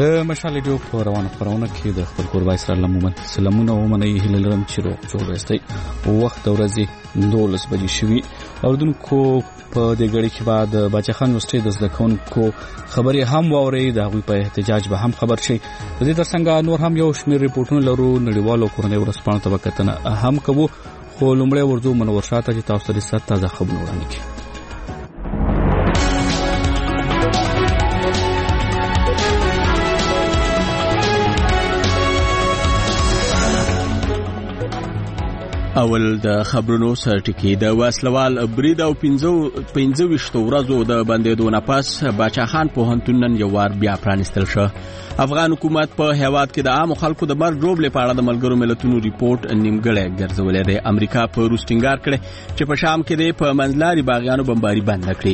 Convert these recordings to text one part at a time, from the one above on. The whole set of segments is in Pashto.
د مشال ډیو په روانه خبرونه کې د خپل کوربای سره لمومن سلامونه ومني هللرم چې روغ وستي وخت ورځي 12 بجې شوي اوردونکو په دې غړي کې بعد بچا خان یونیورسيټي د ځکونکو خبري هم ووري د هغوی په احتجاج به هم خبر شي د دې ترڅنګ نور هم یو شمېر ریپورتونه لرو نړیوالو کورنۍ ورسپانو طبقتنه هم کوو خو لومړی ورځو منور شاته چې تاسو لري ست تازه خبرونه وړاندې کړي اول د خبرونو سرټکی د وسلوال برید او 15 ورځو د بندیدو نه پس باچا خان پوهنتون نن یو وار بیا پرانستل شو افغان حکومت په هیواد کې د عام خلکو د مرګ جوړ لپاره د ملګرو ملتونو ریپورت نیمګړی ګرځولې ده امریکا په روسټینګار کړي چې په شام کې د په منځلاري باغیانو بمباري بند کړي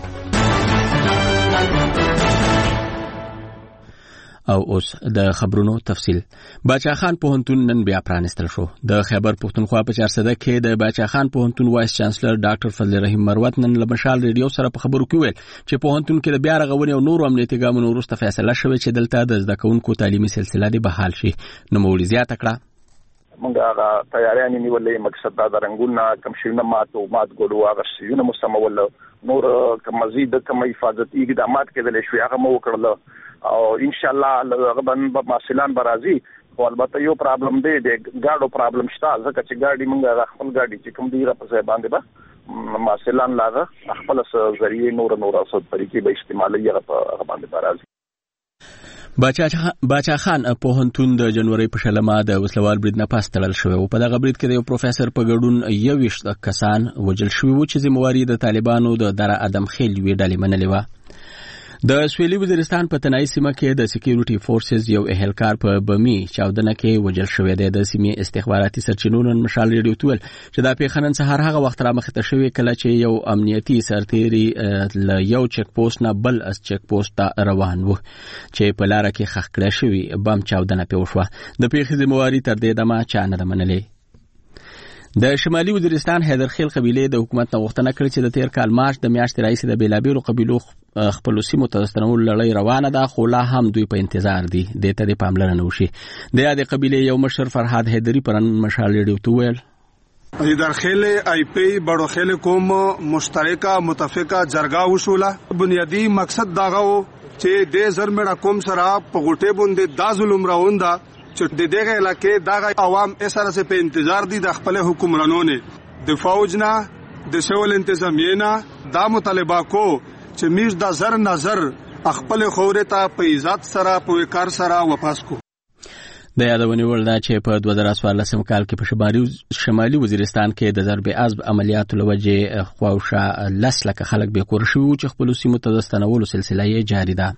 او اوس د خبرونو تفصیل باچا خان پوهنتون نن بیا پرانستل شو د خیبر پښتونخوا په 400 کې د باچا خان پوهنتون وایس چانسلر ډاکټر فضل رحیم مروت نن له مشال ریډیو سره په خبرو کې ویل چې پوهنتون کې د بیا رغونې او نورو امنیتي ګامونو وروسته فیصله شوه چې دلته د زده کوونکو تعلیمي سلسله دی بحال شي نو مولوی زیاته کړه موږ هغه تیاریان نیولې مقصد دا رنگونه کم شینه مات ګړو هغه شینه مسمول نور کوم مزید کوم حفاظتي اقدامات کېدل شوی هغه مو وکړل او ان شاء الله غبن مسلمان برازي او البته یو پرابلم دی د ګاډو پرابلم شته ځکه چې ګاډي موږ خپل ګاډي چې کوم دی را په ځای باندې به مسلمان لاغه خپل ذریعہ نور اوسط طریقې به استعمالي هغه باندې برازي باچا خان پوهنتون د جنوري په شلمه د وسلوال برید نه پاس تړل شوی او په دغه برید کې د یو پروفیسور په ګډون 21 کسان وژل شوی و چې ذمہواری د طالبانو د دره ادم خیل وی ډلې منلې و د سویلي وزیرستان په تنایي سیمه کې د سکیورټي فورسز یو اهلکار په بمی چاودنه کې وژل شوی دی د سیمې استخباراتي سرچینو نن مشال ریډیو تول چې دا پیښنن سهار هغه وخت را مخ ته شوی کله چې یو امنیتي سرتیری له یو چک پوسټ نه بل اس چک پوسټ ته روان و چې په لار کې خښ کړی شوی بم چاودنه پیوښه د پیښې ذمہواری تر دې دمه چا نه منلې د شمالي وزیرستان حیدرخیل قبيله د حکومت غوښتنه کړې چې د تیر کال مارچ د میاشتې رئیس د بیلابیلو قبيلو خپل سیمو ته ستنول لړۍ روانه ده خو لا هم دوی په انتظار دي د ته د پاملرنه وشي د یاد قبيله یو مشر فرهاد حیدری پرن مشال ریډیو تویل حیدرخیل آی پی بڑو خیل قوم مشترکه متفقه جرګه وشوله بنیادی مقصد داغه چې د زرمړه قوم سره په غټه باندې د ظلم راونده چې د دغه علاقې دغه عوام اسره په انتظار دي د خپل حکمرانونو د فوجنا د سول انتظامیه دا مطالبه کو چې میش د زر نظر خپل خورته په عزت سره په وقار سره واپس کو د یادونې ول دا چې په 2014 کال کې په شمالي وزیرستان کې د ضرب عزب عملیاتو لوجه خواوشه لسلکه خلک به کور شو چې خپل سیمو ته دستنولو سلسله یې جاری ده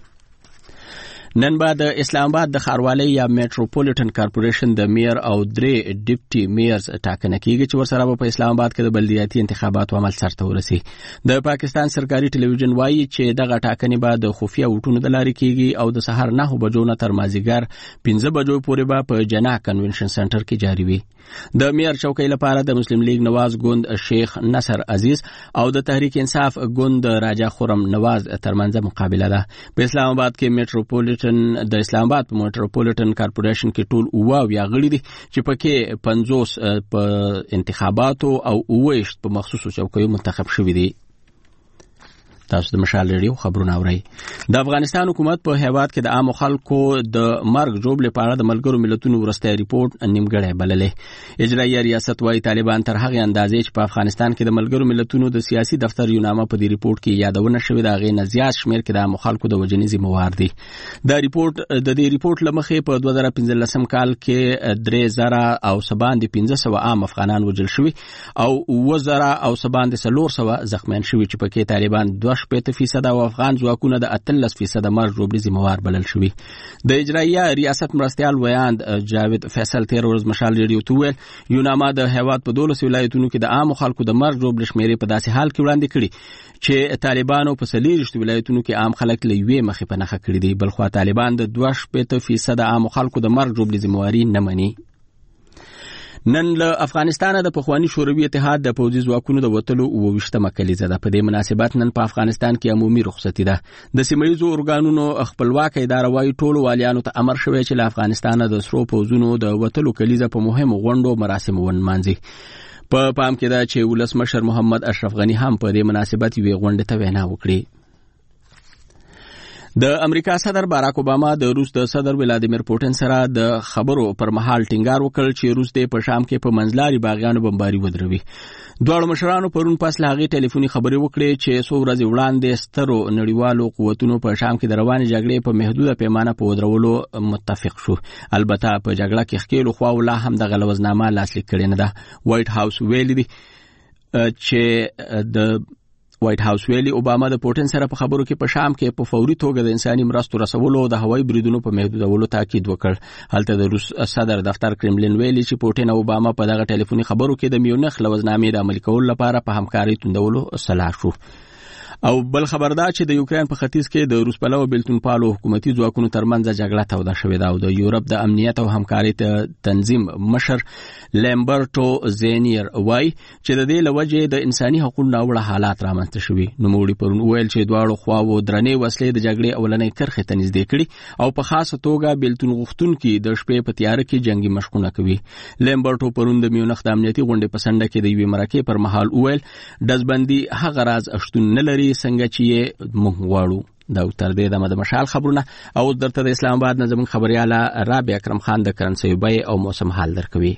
نن بعد اسلام آباد د ښاروالۍ یا میټروپولیټن کارپوریشن د میر او درې ډیپټي میرز ټاکنه کیږي چې ورسره په اسلام آباد کې د بلدیاتي انتخاباتو عمل سرته ورسي د پاکستان سرکاري ټلویزیون وایي چې دغه ټاکنې بعد د خفیه وټونو د لارې کیږي او د سحر 9 بجو نه تر مازیګر 15 بجو پورې به په جنا کنونشن سنټر کې جاری وي د میر چوکۍ لپاره د مسلم لیگ نواز ګوند شیخ نصر عزیز او د تحریک انصاف ګوند راجا خرم نواز ترمنځ مقابله ده په اسلام آباد کې د اسلام آباد په میټروپولیټن کارپوریشن کې ټول 29 غړي دي چې پکې 50 په انتخاباتو او 29 په مخصوصو چوکیو منتخب شوي دي تاسو د مشال ریډیو خبرونه اورئ د افغانستان حکومت په هیواد کې د عام خلکو د مرګ جوړ لپاره د ملګرو ملتونو ورسته ریپورت نیمګړی بللې اجرایي ریاست وايي طالبان تر هغه اندازې چې په افغانستان کې د ملګرو ملتونو د سیاسي دفتر یو نامه په دې ریپورت کې یادونه شوې د غي نزيات شمیر کې د عام خلکو د وجنې ذمہوار دي د دې ریپورت لمخې په 2015 کال کې 3000 او سباند 1500 عام افغانان وژل شوي او 2000 او سباند 300 زخمیان شوي چې پکې طالبان 2% او افغان ځواکونه د 13% مرګ جوړ ذمہوار بلل شوي د اجرایي ریاست مرستيال ویاند جاوید فیصل تیر ورځ مشال ریډیو تویل یو نامه د هیواد په 12 ولایتونو کې د عام خلکو د مرګ جوړ شمیرې په داسې حال کې وړاندې کړي چې طالبانو په 30 ولایتونو کې عام خلک لوي مخې په نخښه کړی دي بلخو طالبان د 2% عام خلکو د مرګ جوړ ذمہواری نه مني نن له افغانستان د پخوانی شوروي اتحاد د پوځي ځواکونو د وټلو 22مه کلیزه ده. په دې مناسبت نن په افغانستان کې عمومي رخصتي ده. د سیمه‌یزو ارګانونو خپلواک اداره وايي ټول والیانو ته امر شوی چې له افغانستان د سرو پوځونو د وټلو کلیزه په مهمو غونډو مراسمو ونمانځي. په پام کې ده چې ولسمشر محمد اشرف غنی هم په دې مناسبت یوې غونډې ته وینا وکړي. د امریکا صدر باراک اوباما د روس د صدر ولادیمیر پوتین سره د خبرو پر مهال ټینګار وکړ چې روس د په شام کې په منځلاري باغیانو بمباري ودروي. دواړو مشرانو پرون پس له هغې ټلیفوني خبرې وکړې چې څو ورځې وړاندې سترو نړیوالو قوتونو په شام کې د روانې جګړې په محدوده پیمانه په ودرولو متفق شو. البته په جګړه کې ښکېلو خواو لا هم دغه لوظنامه لاسلیک کړې نه ده. وایټ هاوس ویلي دي چې د وایټ هاوس ویلي اوباما د پوتین سره په خبرو کې په شام کې په فوري توګه د انساني مرستو رسولو او د هوایي بریدونو په محدودولو تاکید وکړ. هلته د روس صدر دفتر کرملین ویلي چې پوتین او اوباما په دغه ټلیفوني خبرو کې د میونخ لوظنامې د عملي کولو لپاره په همکارۍ توندولو سلا شو. او بل خبردار چې د یوکرين په ختیځ کې د روس پلوه بیلتون پالو حکومتي ځواکونو ترمنځ جګړه توده شوې ده او د یورپ د امنیت او همکارۍ تنظیم مشر لیمبرټو زینیر وای چې د دې لوجه د انساني حقوقو ناوړه حالات رامنځته شوي. نوموړي پرون ویل چې دواړو خواو درنې وسلې د جګړې اولنې کرښې ته نږدې کړي او په خاصه توګه بیلتون غوښتونکي د شپې په تیاره کې جنگي مشقونه کوي. لیمبرټو پرون د میونخ د امنیتي غونډې په سنډه کې د یوې مرکې پر مهال ویل دزبندي هغه راز اشتون نه لري څنګه چې موږ غواړو. دا تر دې د مشال خبرونه او درته د اسلام آباد نظم خبرياله رابع اکرم خان د کرنسي بای او موسم حال درکوي.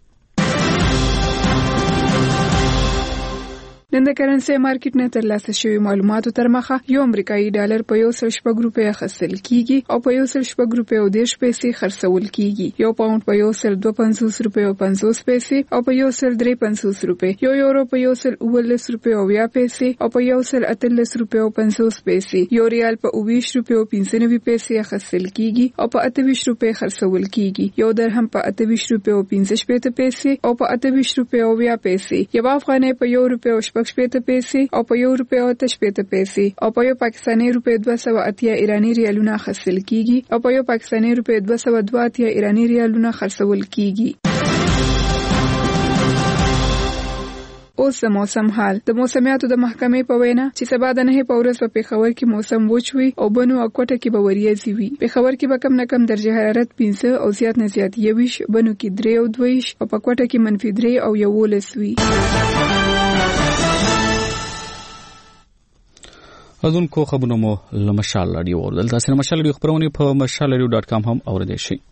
نن د کرنسي مارکیټ نه ترلاسه شوی معلوماتو تر مخه یو امریکایي ډالر په 1.6 روپیا خرڅل کیږي او په 1.6 روپیا 10 پیسې خرڅول کیږي. یو پاوند په 1.52 روپیا 50 پیسې او په 1.53 روپیا. یو یورو په 1.19 روپیا 20 پیسې او په 1.18 روپیا 50 پیسې. یو ریال په 20 روپیا 95 پیسې خرڅل کیږي او په 28 روپیا خرڅول کیږي. یو درهم په 28 روپیا 15 پیسې او په 28 روپیا 20 پیسې. یو افغانۍ په 1 روپیا 15 پیسې او په 1 روپیا 15 پیسې او په یو پاکستاني روپیا 280 ایرانی ریالونه خرڅل کیږي او په یو پاکستاني روپیا 282 ایرانی ریالونه خرڅول کیږي. اوس د موسم حال. د موسمیاتو د محکمې په وینا چې سبا د 9 په ورځ په پیښور کې موسم وچ وي او بنو او کوټه کې به وریځي وي. پیښور کې به کم نه کم درجه حرارت 15 او زیات نه زیات 20، بنو کې 3 او 2 او په کوټه کې -3 او 11 وي. اذن کو خبرونه مو لمشال رادیو ورل تاسو مشال رادیو خبرونه په mashalradio.com هم اوریدئ شئ.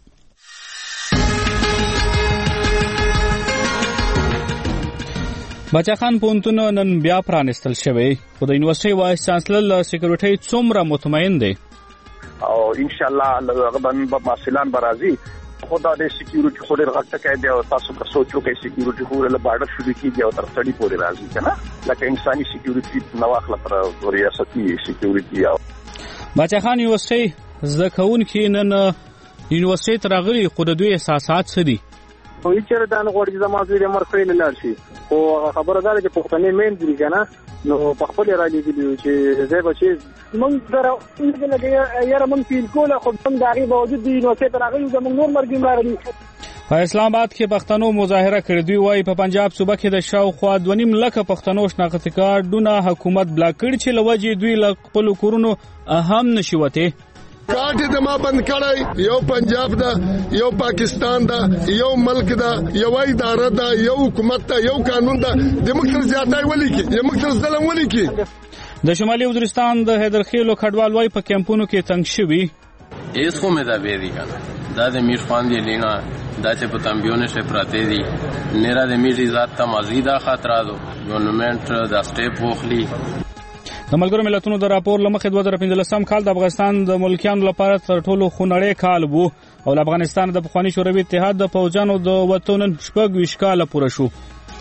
بچاخان پونتون نن بیا پرانستل شوی خو د یونیورسيټي وایس چانسلر له سکیورټي څومره مطمئن دی او ان شاء الله غبن بماسلان برازي خدا د سکیورټي خو ډېر غټه کې دی او تاسو که سوچو کې سکیورټي خو له بارډر شروع کیږي او تر څړي پورې راځي کنه لکه انساني سکیورټي نو اخلا پر ریاستي سکیورټي او بچاخان یونیورسيټي زکون کې نن یونیورسيټي ترغلي خو د دوی احساسات څه دي او چې دا نه غوړي زموږ د مرخې لاله شي او خبره ده چې پښتنې مين دي کنه نو په خپل را لګي چې زه به چې مونږ درو نه یاره مونږ پیل کوله خو هم دغه باوجود دی نو چې ترغه زموږ نور مرګ ماري. په اسلام آباد کې پښتنو مظاهره کړې دی وای په پنجاب صوبه کې د شاوخوا 2.5 لک پښتنو شناختی کارډونه حکومت بلاک کړي چې لوجې دوی له خپل کورونو اهم نشوته کاټ د ما بند کړای یو پنجاب دا یو پاکستان دا یو ملک دا یو اداره دا یو حکومت دا یو قانون دا د مختلف زیاتای ولي کی د مختلف ظلم ولي کی د شمالي وزیرستان د حیدرخیل او کډوال وای په کمپونو کې تنگ شوی اس خو مې دا ویری کنه دا د میر خوان دی لینا دا چې په تنبیونه شه پراته دي نرا د میر ذات ته مزیدا خطر دو ګورنمنت دا سټیپ وخلی. د ملګرو ملتونو د راپور لمخې 2015 کال د افغانستان د ملکیانو لپاره تر ټولو خونړی کال وو او د افغانستان د پخوانی شوروي اتحاد د فوجانو د وطن شپږ ویشت کاله پوره شو.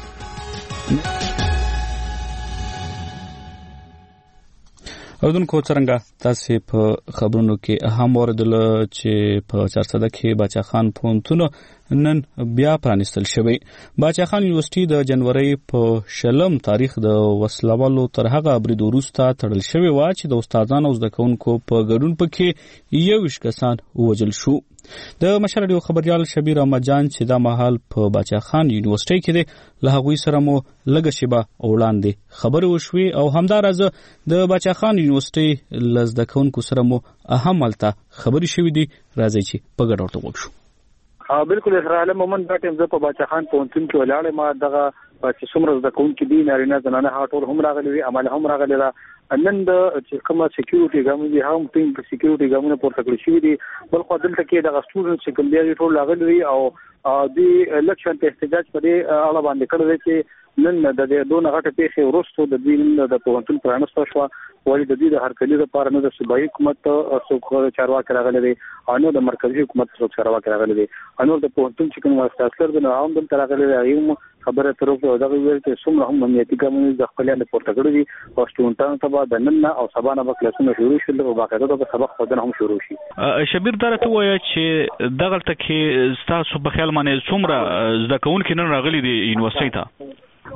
اردوونکو څنګه تاسو په خبرونو کې اهم اوریدل چې په 400 کې بچاخان پونتون نن بیا پرانستل شوی. بچاخان یونیورسيټي د جنوري په 20 تاریخ د وسلوالو تر هغه برید وروسته تړل شوی و چې د استادانو او زده کوونکو په ګډون پکې 21 کسان وژل شو. د مشر رادیو خبريال شبیر احمد جان چې د مهال په باچا خان یونیورسيټي کې د لهغوی سره مو لږ شیبه وړاندې خبرې وشوي او همدارز د باچا خان یونیورسيټي لزده کوونکو سره مو اهم ملته خبرې شوې دي. راځي چې په ګډه ورته وګورو. بالکل اسرائیل مومن دا ټیم زه په باچا خان پونتون کې ولاړم. ما دغه چې څومره زده کوونکي دي نارینه زنانه هاټول هم راغلي وي عمل هم راغلي را نن د چې کومه سکیورټي ګامونه دي هم ټیم په سکیورټي ګامونه پورته کړی شوی دي. بل خو دلته کې د سټوډنټ چې کوم دی ټول راغلي وي او د الیکشن ته احتجاج په دې اړه باندې کړی چې نن د دې دوه غټه پیښې ورستو د دې د پونتون پرانستو شو ولی د دې د هرکلي لپاره نه د صوبایي حکومت څوک چارواکي راغلي دي او نو د مرکزی حکومت څوک چارواکي راغلي دي او د پونتون چې کوم واسطه د عام دلته راغلي دي خبره تر اوسه دا ویل چې څومره هم امنیتي ګامونه د خپل له پورته کړی دي او سټوډنټانو ته به د نن او سبا نه به کلاسونه شروع شي او باقاعده به سبق خودنه هم شروع شي. شبیر درته وایي چې دغه تکي تاسو په خیال باندې څومره زده کوونکي نن راغلي دي یونیورسيټي ته؟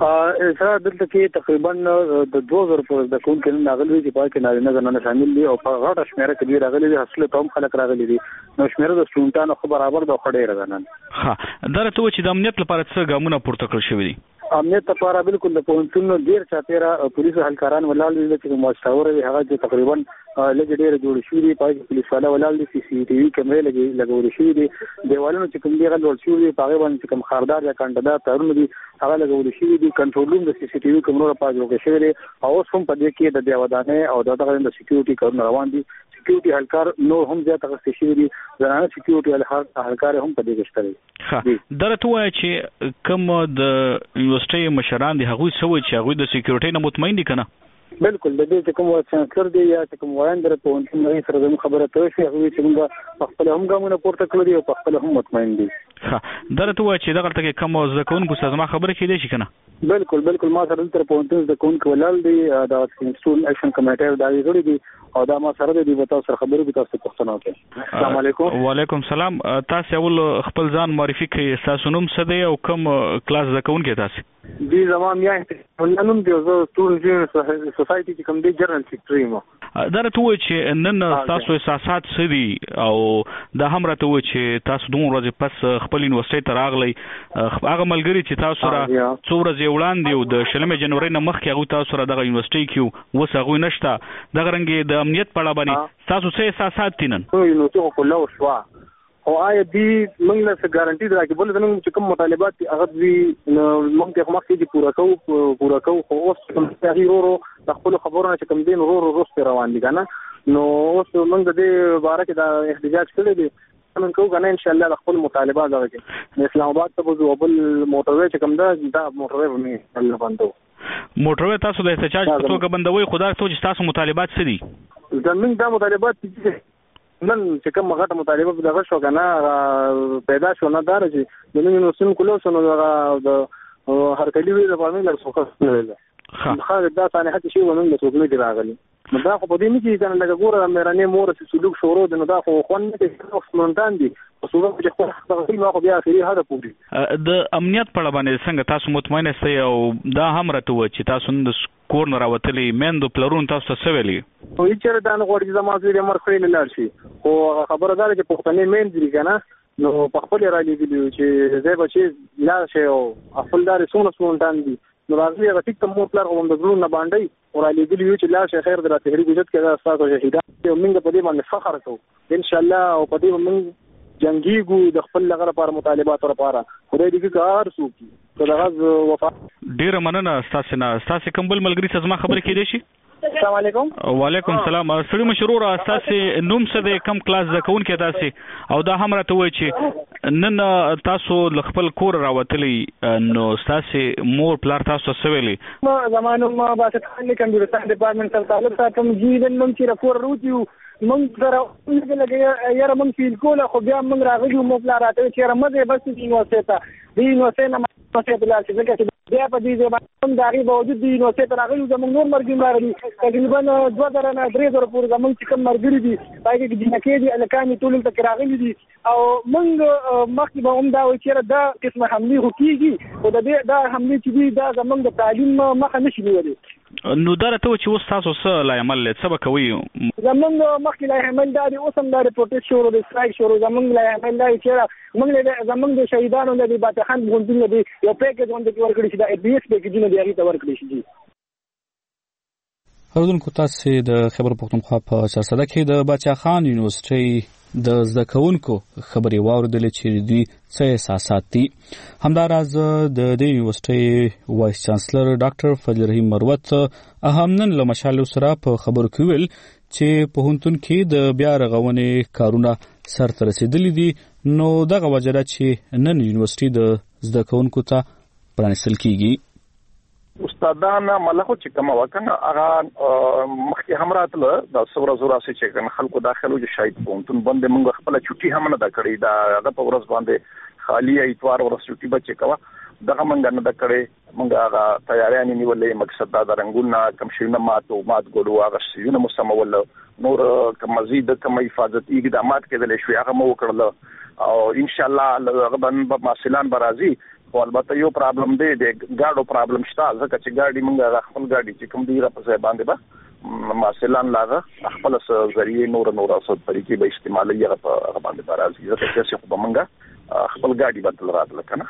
سره دلته کې تقریبا د 2000 پر د کوم کې راغلي دي په کې نارینه زنانه شامل دي او په غټه شمیره کې راغلي دي اصل ته هم خلک راغلي دي نو شمیره د سټوډنټانو خو برابر د خړې راغلن. ها درته و چې د امنیت لپاره څه ګامونه پورته کړل شوی دي؟ امنیت لپاره بالکل د پونتونو ډیر چاپیره پولیسو هلکاران ولاړ دي چې مشاور دي هغه چې تقریبا لږ ډیر جوړ شوی دي پای پولیس والا ولاړ دي سی سی ټي وي کیمرې لګول شوی دي دیوالونو چې کوم دی غل شوی دي هغه باندې کوم خاردار یا کانډدا ترونه دي هغه لګول شوی دي کنټرول روم د سی سی ټي وي کیمرو په جوړ شوی دي او هم په دې کې د دیوادانه او دغه د سکیورټي کارونه روان دي. سکیورټي هلکار نو هم زیات غوښتي شوی دي زنانه سکیورټي هلکار هم په دې کې شته. ها درته وایي چې کوم د یونیورسيټي مشران دي هغه سوي چې هغه د سکیورټي نه مطمئن دي کنه؟ بالکل د دې کوم چانسلر دی یا کوم وایندره په انټرنیټ نړۍ سره د خبره ته شي هغه چې موږ خپل هم ګامونه پورته کړی او خپل هم مطمئن دي. ها درته وایي چې دغه تک کوم ځکهونکو سره ما خبره کېدې شي کنه؟ بالکل ما سره تر پونتون د کوونکو ولال دی د سټوډنټ اکشن کمیټه دا غړي دي او دا ما سره د تاسو سره خبرې به تاسو پوښتنه وکړم. السلام علیکم. وعلیکم السلام. تاسو اول خپل ځان معرفي کړئ تاسو نوم څه دی او کوم کلاس زکون کې تاسو؟ دې زمام یا نوم دی زه سټوډنټ سوسایټي چې کوم دی جنرال سیکریټری مو. درته وایي چې نن تاسو احساسات څه دي او دا هم راته وایي چې تاسو دوه ورځې پس خپل یونیورسيټي ته راغلی هغه ملګری چې تاسو سره څو ورځې وړاندې او د 16 جنوري نه مخکې هغه تاسو سره دغه یونیورسيټي کې وس هغه نشته دغه رنګ د امنیت په اړه باندې تاسو څه احساسات دي نن؟ یونیورسيټي خو له شوا او آیا دې موږ له ګارانټي راکې بل زموږ چې کوم مطالبات دي هغه دې موږ ته مخکې دي پوره کوو خو اوس کوم تغییرورو خپل خبرونه چې کوم دین ورو روان دي کنه نو اوس موږ د دې باره کې دا احتجاج کړی دي موږ کوو کنه ان شاء الله خپل مطالبات راوړي. اسلام آباد ته وځو بل موټروي چې کوم دا موټروي باندې الله باندې موټروي تاسو د احتجاج په توګه بندوي خدای ته چې تاسو مطالبات څه دي؟ زموږ دا مطالبات دي نن چې کوم غټه مطالبه په دغه شو کنه پیدا شو نه دار چې د نن نو سن کولو سن د هر کلی وی د باندې لږ فوکس نه ویل خو دا ثاني حتی شی ونه د ټوګنی دی راغلی نو دا خو په دې نه کې کنه لږ ګوره مېرانه مور چې سلوک شروع د نو دا خو خون نه کې مونتان دي او څو چې خو هغه ما خو بیا اخري هدا پوری د امنیت په اړه باندې څنګه تاسو مطمئن یاست او دا هم راته و چې تاسو د کور نه راوتلې مندو پلرون تاسو څه ویلي او چې دا نه غوړي زما زوی مر خېل لار شي خو خبره ده چې پښتنې مین دي کنه نو په خپل را لګي چې زه بچي لا شي او خپل دار سونتان دي نو راځي هغه ټیک ته مو پلار کوم د زړه نه باندې او را لګي چې لا شي خیر د تحریک وجود کې دا تاسو شهیدان او موږ په دې باندې فخر کوو ان شاء الله او په دې موږ جنگيګو د خپل لغه لپاره مطالبات لپاره خدای دې کار سوکي دغه وفا ډیر مننه تاسو کوم بل ملګری څه ما خبرې کېدې شي؟ السلام علیکم. وعلیکم السلام. سړي مشرور تاسو نوم څه د کم کلاس زکون کې تاسو او دا هم راته وایي چې نن تاسو خپل کور راوتلی نو تاسو مور پلار تاسو سویلی ما زمانو ما باسط خان کمپیوټر ساينس ډپارټمنټ سره تعلق ساتم جیدن مونږ چې راپور روتیو مونږ سره لګي یاره مونږ فیل کوله خو بیا مونږ راغلو مو پلار راته چې رمزه بس دې یونیورسيټي نه مطلب لا چې بیا په دې ځای باندې باوجود دي یونیورسيټي راغلي زموږ نور مرګ راغلي تقریبا 2000 نه 3000 پورې زموږ چې کوم مرګري دي پای کې د نکې دي الکاني ټول ته راغلي دي او موږ مخکې به هم دا و چې دا قسمه حملې هکېږي او دا حملې چې دي دا زموږ د تعلیم مخه نشي نیولې نو دا راته چې اوس تاسو څه لا عمل څه به کوي؟ زمونږ مخکې لا عمل دا دی، اوس هم دا پروټیست شروع دی، سټرایک شروع. زمونږ لا عمل دا چې موږ زمونږ د شهیدانو د باطا خان غونډونه دی یو پیکیج باندې ورکړی شي، دا بي اس پیکیجونه دی هغه ته ورکړی شي. اوردونکو تاسو د خبر پښتونخوا په چارسده کې د باچا خان یونیورسيټي د زده کوونکو خبري واوریدلې چې دوی څه احساسات دي. همداراز د دې یونیورسيټي وایس چانسلر ډاکټر فضل رحیم مروت اهمنن له مشالو سره په خبرو کې ویل چې په هونتون کې د بیا رغونې کارونه سرته رسیدلي دي، نو دغه وجره چې نن یونیورسيټي د زده کوونکو ته پرانیستل کیږي. استادان ملخو چې کوم وکنه هغه مخکې هم راتله د سوره زورا چې کنه خلکو داخلو چې شاید پونتون باندې موږ خپل چټي هم نه دا کړی، دا هغه په ورځ باندې خالی ایتوار ورځ چټي بچي کوا دغه موږ نه دا کړی، موږ هغه تیاریان نیولې. مقصد دا رنگونه کم شینه مات ګړو هغه شینه مسمول نور کم مزید کم حفاظتي اقدامات کېدل شوی هغه مو وکړل او ان شاء الله هغه باندې ماسلان برازي. خو البته یو پرابلم دی، د ګاډو پرابلم شته، ځکه چې ګاډي موږ خپل ګاډي چې کوم دی را په ځای باندې به ماسلان لاغه خپل ذریعہ نور اصل طریقې به استعمالي هغه په باندې برازي، ځکه چې خو موږ خپل ګاډي بدل راتل کنه.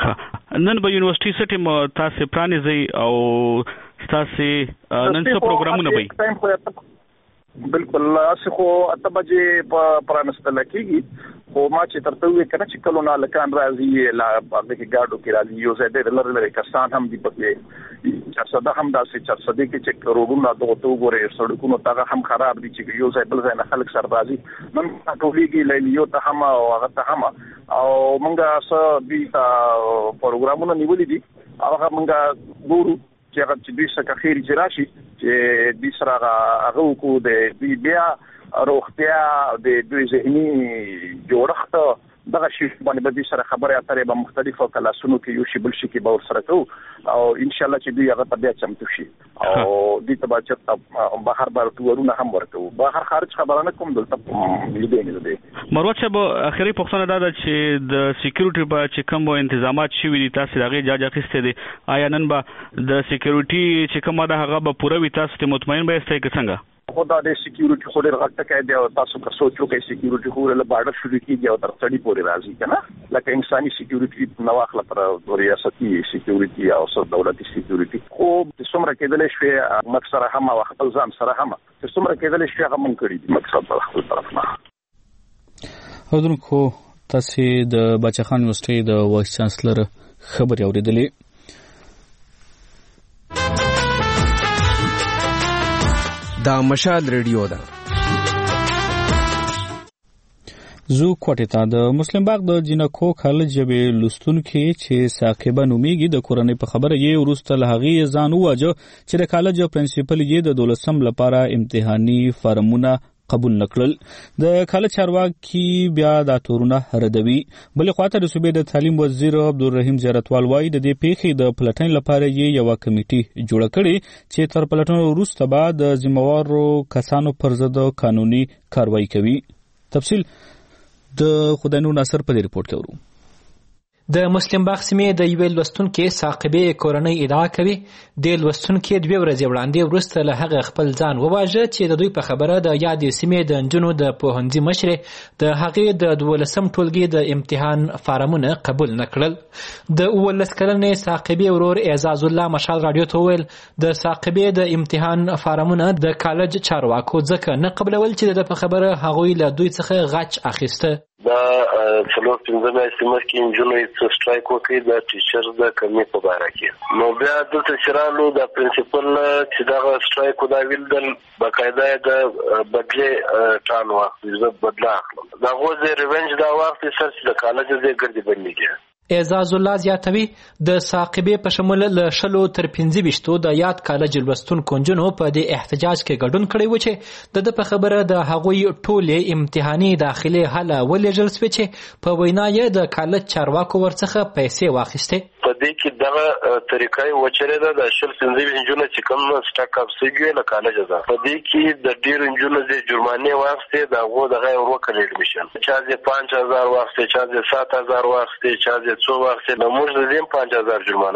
نن به یونیورسيټي سټیم تاسو پرانیزي او تاسو نن څه پروګرامونه وي؟ بالکل اسه خو اته بجې په پرانستل کېږي، خو ما چې ترته وې کنه چې کلو نه لکان راځي لا باندې کې ګاډو کې راځي یو ځای د لری کسان هم دی پکې 400 هم داسې 400 کې چې کروڑونه دغه تو غوړې سړکونو ته هم خراب دي چې یو ځای بل ځای نه خلک سر راځي نن ټولېږي لیلیو ته هم او هغه ته هم او مونږه څه دي پروګرامونه نیولې دي هغه مونږه ګورو چې هغه چې دوی څخه خیر چې راشي چې د سره هغه کو د بیا روغتیا د دوی ذهني جوړښت دغه شی باندې به سره خبره اترې به مختلفو کلاسونو کې یو شی بل شي کې به ور سره کو او ان شاء الله چې دوی هغه طبيعت چمتو شي او د تبع چې بهر تورونه هم ورته بهر خارج خبره نه کوم دلته لیدې نه مروت صاحب اخري پوښتنه دا چې د سکیورټي په چې کوم تنظیمات شوي دي تاسو دغه جاج اخیسته دي آیا نن به د سکیورټي چې کومه ده هغه به پوره وي تاسو ته مطمئن به استای کې څنګه خدا د سکیورټي خو ډېر غټ ټکی دی او تاسو که سوچو کې سکیورټي خو له بارډر شروع کیږي او تر څړي پورې راځي کنه لکه انساني سکیورټي نو اخلا پر ریاستي سکیورټي او سر دولتي سکیورټي خو څومره کېدل شي مقصد هم او خپل ځان سره هم څومره کېدل شي هغه مونږ کړی دي مقصد په خپل طرف نه هودونکو تاسو د بچخان یونیورسيټي د وایس چانسلر خبري اوریدلې دا مشال ریډیو ده زو کوټه د مسلم باغ د جنکو کالج به لستونکو چې ساقبه نومیږي د کورنۍ په خبره یې ورسته لهغي ځان واجه چې د کالج پرنسپل یې د دولسم لپاره امتحاني فارمونه قبول نکړل د کالج چارواکي بیا د تورونه ردوي بلې خواته د صوبې د تعلیم وزیر عبدالرحیم زیارتوال وایي د دې پیښې د پلټن لپاره یې یو کمیټي جوړ کړي چې تر پلټن وروسته بعد د ذمہوارو کسانو پر ضد قانوني کاروایی کوي تفصیل د خدای ناصر په ریپورت کې ورو د مسلم باغ سیمې د یوې لوستونکو ساقبه کورنۍ ادعا کوي د لوستونکو 2 ورځې وړاندې ورسته له هغه خپل ځان وواژه چې د دوی په خبره د یادې سیمې د انجونو د پوهنځي مشر د هغې د 12م ټولګي د امتحان فارمونه قبول نکړل د 19 کلنې ساقبه ورور اعزاز الله مشال رادیو ته ویل د ساقبه د امتحان فارمونه د کالج چارواکو ځکه نه قبلول چې د په خبره هغوی له دوی څخه غچ اخیسته دا څلور پنځه میاشتې مخکې نجونې څه سټرایک وکړي د ټیچر د کمې په باره کې نو بیا دلته چې رالو د پرنسپل چې دغه سټرایک دا ویل باقاعده د بدلې ټان واخلي زه بدله اخلم دا غوځ ریونج دا واخلي سر چې د کالج د ګرځي بندېږي اعزاز الله زیاتوي د ساقبه په شمول له شلو تر 15 د یاد کالج لوستونکو نجونو په د احتجاج کې ګډون کړی و چې د په خبره د هغوی ټولې امتحاني داخلي حاله ولېږل شوې چې په وینا یې د کالج چارواکو ورڅخه پیسې واخیستې په دې کې دغه طریقې وچره د شل 15 نجونو چې کوم سټاک اپ سیګي له کالج ده په دې کې د ډیر نجونو د جرمانه واخیستې دا غو دغه ورکړل ایډمیشن چا دې 5000 واخیستې چا دې 7000 واخیستې چا څو وخت له موږ د 5000 جرمانه واخ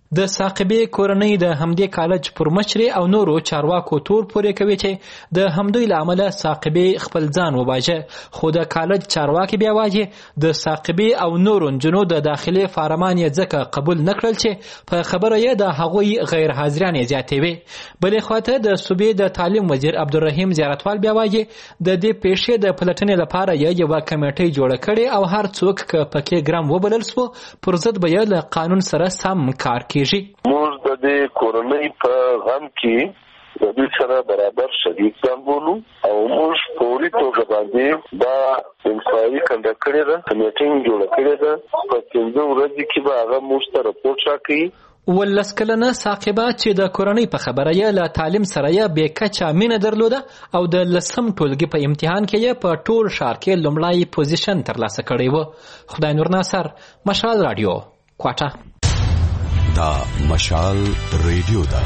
د ساقبې کورنۍ د همدې کالج پر مشري او نورو چارواکو تور پورې کوي چې د همدوی له امله ساقبې خپل ځان وباجه، خو د کالج چارواکي بیا وایي د ساقبې او نورو نجونو د داخلي فارمان یې ځکه قبول نه کړل چې په خبره یې د هغوی غیر حاضران یې زیاتې وي. بلې خواته د صوبې د تعلیم وزیر عبدالرحیم زیارتوال بیا وایي د دې پیښې د پلټنې لپاره یې یوه کمیټۍ جوړه کړې او هر څوک که پکې ګرم وبلل سو پر ضد به یې له قانون سره سم کار کیږي. موږ د دې کورنۍ په غم کې د دې سره برابر شریک ځان بولو او موږ په فوري توګه باندې دا انکوایري کنډکټ کړې ده، میټینګ جوړه کړې ده. په 15 ورځې کې به هغه موږ ته راپورټ راکړي. ولس کلنه ساقبه چې د کورنۍ په خبره یې له تعلیم سره یې بې کچه مینه درلوده او د 10م ټولګي په امتحان کې یې په ټول ښار کې لومړی پوزیشن ترلاسه کړی و. خدای نور ناصر، مشال رادیو، کوټه. دا مشال ریډیو ده.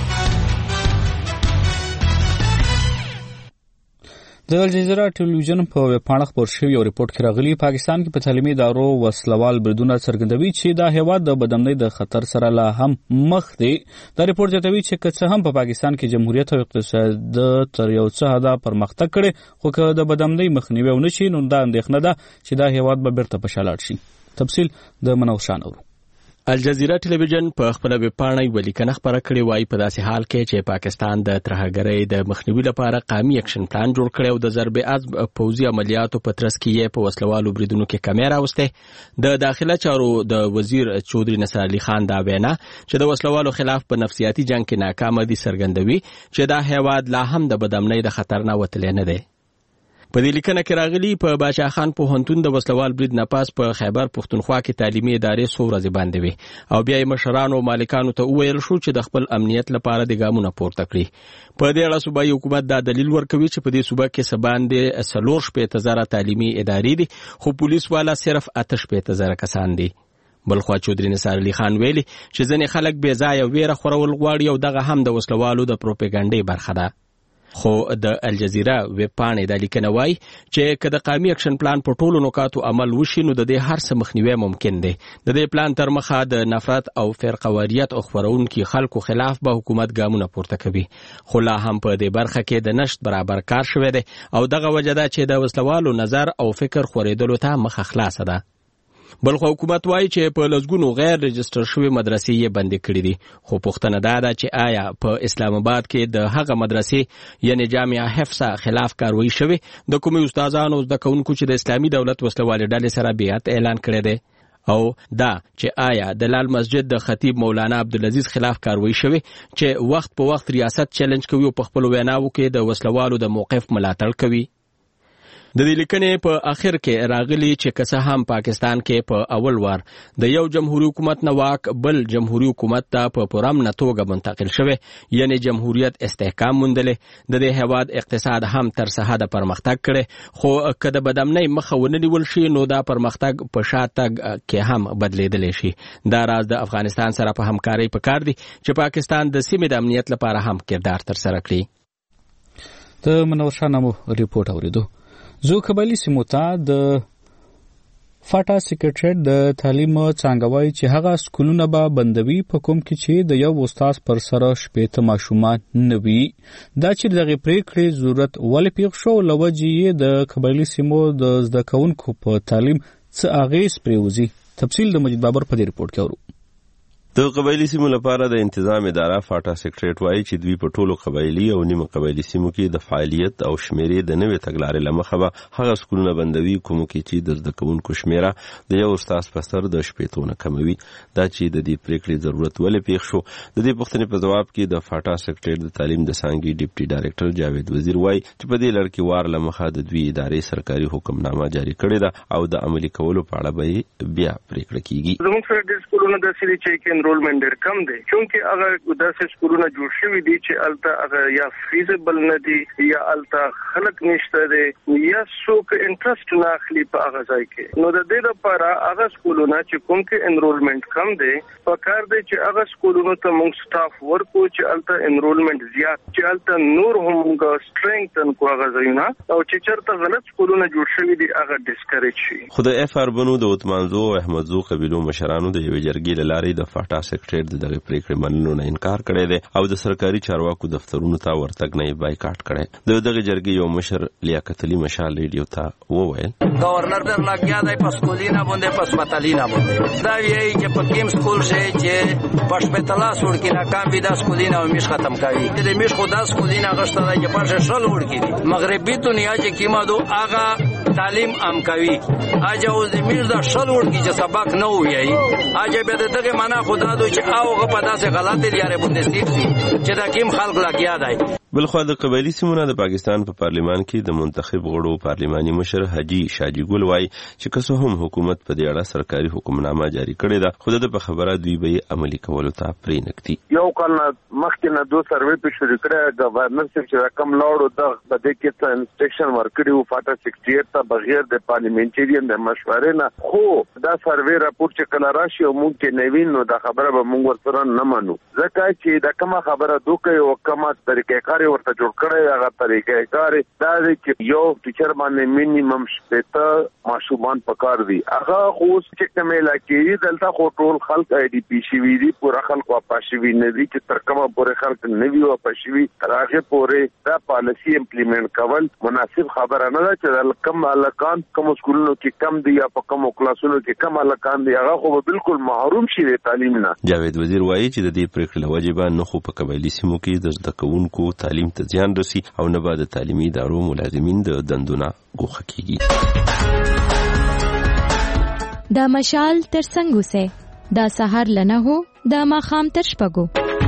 د الجزیره ټلویزیون په ویبپاڼه خپور شوی یو ریپورت کې راغلی پاکستان کې په تعلیمي ادارو وسلوال بریدونه څرګندوي چې دا هیواد د بدامنۍ د خطر سره لا هم مخ دی. دا ریپورت زیاتوي چې که څه هم په پاکستان کې جمهوریت او اقتصاد تر یو څه حده پرمختګ کړي، خو که د بدامنۍ مخنیوی ونه شي نو دا اندېښنه ده چې دا هیواد به بیرته په شا لاړ شي. تفصیل د منور شان اورو. الجزیره ټلویزیون په خپل ویبپاڼه یو لیکنه خپره کړې وایي په داسې حال کې چې پاکستان د ترهګرۍ د مخنیوي لپاره قومي اکشن پلان جوړ کړی او د ضرب عضب پوځي عملیاتو په ترڅ کې یې په وسلوالو بریدونو کې کمی راوسته. د داخله چارو د وزیر چودري نصر علي خان دا وینا چې د وسلوالو خلاف په نفسیاتي جنگ کې ناکام دي څرګندوي چې دا هیواد لا هم د بدامنۍ د خطر نه وتلی نه دی. په دې لیکنه کې راغلی په باچا خان پوهنتون د وسلوال برید نه پاس په خیبر پښتونخوا کې تعلیمي ادارې څو ورځې باندې وي او بیا یې مشرانو او مالکانو ته وویل شو چې د خپل امنیت لپاره د ګامونه پورته کړي. په دې اړه صوبایي حکومت دا دلیل ورکوي چې په دې صوبه کې څه باندې 4,000 تعلیمي ادارې دي، خو پولیس والا صرف 8,000 کسان دي. بلخوا چودري نصر علي خان ویلي چې ځینې خلک بې ځایه ویره خورول غواړي او دغه هم د وسلوالو د پروپاګانډې برخه ده. خو د الجزیره ویبپاڼې دا لیکنه وایي چې که د قومي اکشن پلان په ټولو نکاتو عمل وشي نو د دې هر څه مخنیوی ممکن دی. د دې پلان تر مخه د نفرت او فرقواریت او خپرونکي خلکو خلاف به حکومت ګامونه پورته کوي، خو لا هم په دې برخه کې د نشت برابر کار شوی دی او دغه وجه ده چې د وسلوالو نظر او فکر خورېدلو ته مخه خلاصه ده. بلخو حکومت وایي چې په لسګونو غیر رجستر شوی مدرسې یې بندې کړې دي، خو پوښتنه دا ده چې آیا په اسلام آباد کې د هغه مدرسې یعنی جامعه حفصه خلاف کاروایی شوی د کومې استادانو زده کوونکو چې د اسلامي دولت وسلوالې ډلې سره بیعت اعلان کړی دی، او دا چې آیا د لال مسجد د خطیب مولانا عبدالعزیز خلاف کاروایی شوی چې وخت په وخت ریاست چیلنج کوي او په خپل ویناوو کې د وسلوالو د موقف ملاتړ کوي. د دې لیکنې په اخر کې راغلی چې که څه هم پاکستان کې په اول وار د یو جمهوریت حکومت نه واک بل جمهوریت حکومت ته په پرامنه توګه منتقل شوی، یعنی جمهوریت استحکام موندلې، د دې هیواد اقتصاد هم تر څه حده پرمختګ کړي، خو که د بدامنۍ مخه ونه نیول شي نو دا پرمختګ په شا تګ کې هم بدلیدلی شي. دا راز د افغانستان سره په همکارۍ پکار دی چې پاکستان د سیمې د امنیت لپاره هم کردار ترسره کړي. د منور شاه نامو ریپورت اوریدو. زو قبایلی سیمو ته د فاټا سیکریټریټ د تعلیم څانګه وایي چې هغه سکولونه به بندوي په کوم کې چې د یو استاد پر سره 18 ماشومان نه وي. دا چې دغه پریکړې ضرورت ولې پیښ شو لوجې یې د قبایلی سیمو د زده کوونکو په تعلیم څه اغیز پریوزي. تفصیل د مجید بابر په دې ریپورت کې اورو. د قبایلی سیمو لپاره د انتظام اداره فاټا سیکریټریټ وایي چې دوی په ټولو قبایلی او نیمه قبایلی سیمو کې د فعالیت او شمیرې د نوې تګلارې له مخه به هغه سکولونه بندوي کومو کې چې د زده کوونکو شمیره د یو استاد په سر د 18 نه کموي. دا چې د دې پریکړې ضرورت ولې پیښ شو، د دې پوښتنې په جواب کې د فاټا سیکریټریټ د تعلیم د څانګې ډیپټي ډایریکټر جاوید وزیر وایي چې په دې لړ کې وار له مخه د دوی ادارې سرکاري حکمنامه جاری کړې ده او د عملي کولو په اړه به بیا پریکړه کیږي. زموږ سره د سکولونو د سری چې انرولمنت ډېر کم دی، چونکه هغه داسې سکولونه جوړ شوي دي چې الته هغه یا فیزیبل نه دي یا الته خلک نشته دي یا څوک انټرست نه اخلي په هغه ځای کې. نو د دې لپاره هغه سکولونه چې کوم کې انرولمنت کم دی پکار دی چې هغه سکولونو ته موږ سټاف ورکو چې الته انرولمنت زیات چې الته نور هم سټرنګتن کو هغه ځایونه او چې چرته غلط سکولونه جوړ شوي دي هغه ډیسکریج شي. خو د اف ار بنو د عثمانزو او احمدزو قبیلو مشرانو د یو جرګې لارې د فاټا فاټا سیکریټریټ دغه پریکړې منلو نه انکار کړی دی او د سرکاري چارواکو دفترونو ته ورتګ نه بایکاټ کړی. دغه جرګې یو مشر لیاقت علي مشال ریډیو ته وویل گورنر در لګیا دی په سکولینا باندې په سپټالینا باندې دا یی چې په کیم سکول شي چې په سپټالا سور کې ناکام وي دا سکولینا او میش ختم کوي د میش خدا سکولینا غشته دی چې په شل ور کې مغربي دنیا چې کیما دو آغا تعلیم ام کوي اجه اوس د میش دا شل ور کې چې سبق نه وایي اجه به دغه معنا خدا دو چې اوغه په داسې غلطه لري باندې سیټ چې دا کیم خلق لګیا دی. بلخو د قبایلی سیمونو د پاکستان په پارلیمان کې د منتخب غړو پارلیماني مشر حاجی شاجی ګل وای چې کسو هم حکومت په دې اړه سرکاري حکمنامه جاری کړې ده خو د په خبره دوی به عملی کولو ته پرې نکتي. یو کال مخکې نه دوه سروې په شروع کړه گورنر صاحب چې کم لاړو د بده کې څه انسټرکشن ورکړي فاټا 68 ته بغیر د پارلیمنټریان د مشورې نه خو دا سروې راپور چې کله راشي او مونږ کې نوین نو دا خبره به مونږ ورسره نه مانو ځکه چې دا کومه خبره دوکه او کومه طریقې ورته جوړ کړی هغه طریقې کار دا دی چې یو ټیچر باندې مینیمم شپته ماشومان پکار دي هغه خو چې کومه علاقې دلته خو ټول خلک آی ډی پی شي وی دي پورا خلک واپاشي نه دي چې تر کومه پورې خلک نه وی واپاشي راغه پورې دا پالیسی امپلیمنٹ کول مناسب خبره نه ده چې کم الکان کوم سکولونو کې کم دي یا په کوم کلاسونو کې کم الکان دي هغه خو بالکل محروم شي د تعلیم نه. جاوید وزیر وایي چې د دې پریکړې واجبہ نه خو په قبایلی سیمو کې د زده کوونکو تعلیم ته زیان رسي او نه بعد تعلیمي ادارو ملازمین د دندونه ګوښه کیږي. دا مشال تر څنګه سه دا سحر لنه هو دا ماخام تر شپګو